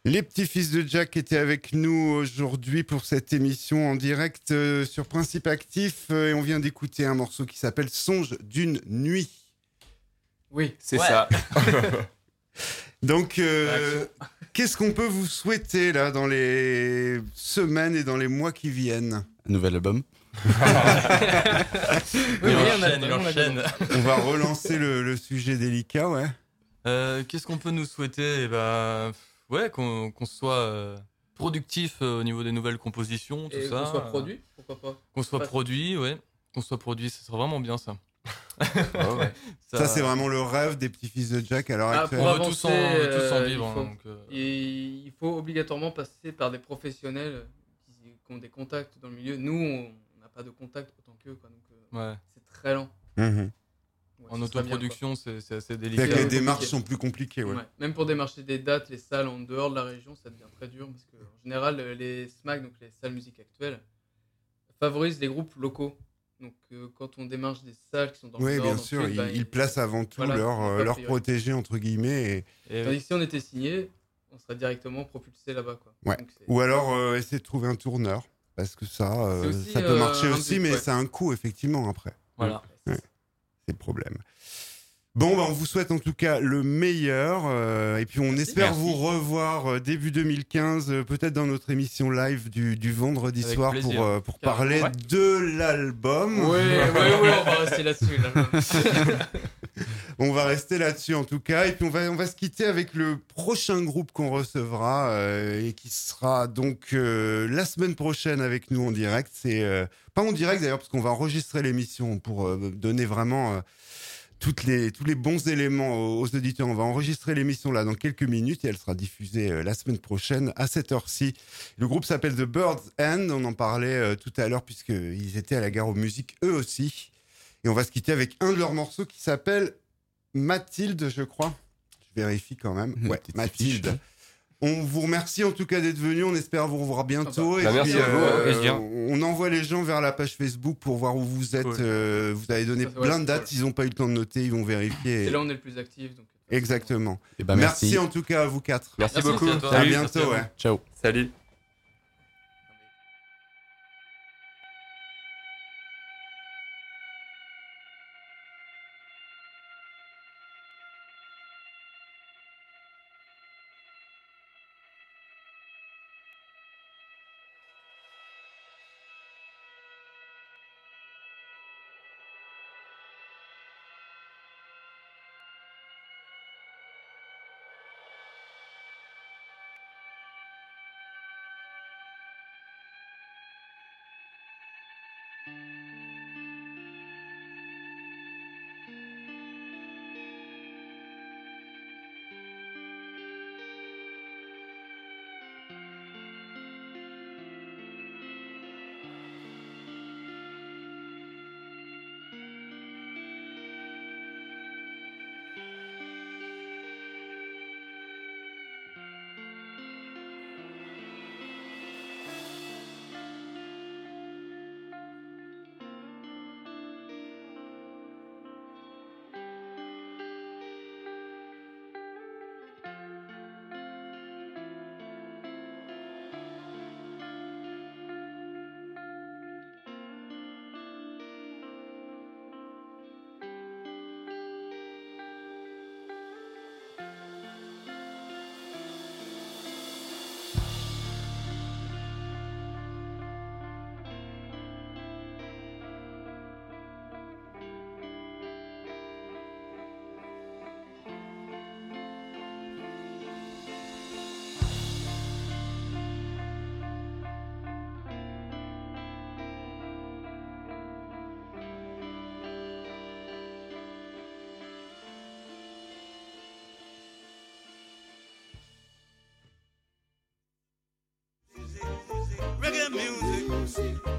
Les petits-fils de Jack étaient avec nous aujourd'hui pour cette émission en direct euh, sur Principe Actif euh, et on vient d'écouter un morceau qui s'appelle Songe d'une nuit. Oui, C'est Ouais. ça. Donc, euh, qu'est-ce qu'on peut vous souhaiter là dans les semaines et dans les mois qui viennent? Un nouvel album. Oui, il oui, on a- enchaîne, il on a- enchaîne. On va relancer le, le sujet délicat, ouais. Euh, Qu'est-ce qu'on peut nous souhaiter? Eh ben, ouais, qu'on qu'on soit euh, productif euh, au niveau des nouvelles compositions, tout Et ça. qu'on soit euh, produit, pourquoi pas. Qu'on soit Pas- produit, ouais. Qu'on soit produit, ça serait vraiment bien ça. Ça, c'est vraiment le rêve des petits-fils de Jack à l'heure Ah, actuelle. On pour veut tous en, avancer, on veut tous en euh, vivre. il hein, faut- donc, euh, Et il faut obligatoirement passer par des professionnels qui, qui ont des contacts dans le milieu. Nous, on on n'a pas de contact autant qu'eux, quoi. Donc euh, ouais. c'est très lent. Mhm. Ouais, En ce serait bien, autoproduction, c'est c'est assez C'est-à-dire délicat. que les compliqué. démarches sont plus compliquées, quoi. ouais. Ouais. Même pour démarcher des dates, les salles en dehors de la région, ça devient très dur parce que en général, euh, les S M A C, donc les salles musique actuelles, favorisent les groupes locaux. Donc euh, quand on démarche des salles qui sont dans le Oui, nord, bien dans le sûr, sud, ils, bah, ils placent avant tout voilà, leur, ils euh, pas leur priori. protégé, entre guillemets. et- Et- Tandis que si on était signé, on serait directement propulsé là-bas, quoi. Ouais. Donc, c'est- Ou alors euh, essayer de trouver un tourneur, parce que ça, euh, C'est aussi, ça peut euh, marcher un aussi, but, mais ouais. ça a un coût, effectivement, après. Voilà. Ouais. C'est le problème. Bon, bah, on vous souhaite en tout cas le meilleur. euh, et puis on Merci. espère Merci. vous revoir euh, début deux mille quinze, euh, peut-être dans notre émission live du, du vendredi Avec soir plaisir. pour, euh, pour Carrément. parler Ouais. de l'album. Ouais, ouais, ouais, on va rester là-dessus. Là. On va rester là-dessus en tout cas. Et puis on va, on va se quitter avec le prochain groupe qu'on recevra euh, et qui sera donc euh, la semaine prochaine avec nous en direct. C'est euh, pas en direct d'ailleurs parce qu'on va enregistrer l'émission pour euh, donner vraiment euh, toutes les, tous les bons éléments aux, aux auditeurs. On va enregistrer l'émission là dans quelques minutes et elle sera diffusée euh, la semaine prochaine à cette heure-ci. Le groupe s'appelle The Bird's End. On en parlait euh, tout à l'heure puisqu'ils étaient à la Gare aux Musiques eux aussi. Et on va se quitter avec un de leurs morceaux qui s'appelle Mathilde, je crois. Je vérifie quand même. Mmh, Ouais, petite Mathilde. fiche. On vous remercie en tout cas d'être venu. On espère vous revoir bientôt. Ah Et bah, puis, merci à vous, euh, avec plaisir. on envoie les gens vers la page Facebook pour voir où vous êtes. Cool. Euh, vous avez donné Ça, ouais, plein c'est de dates. cool. Ils n'ont pas eu le temps de noter. Ils vont vérifier. Et là, on est le plus actif. Donc... Exactement. Et bah, merci. merci. en tout cas à vous quatre. Merci, Merci beaucoup. à toi. À Salut, bientôt. merci à vous. Ouais. Ciao. Salut. Reggae music.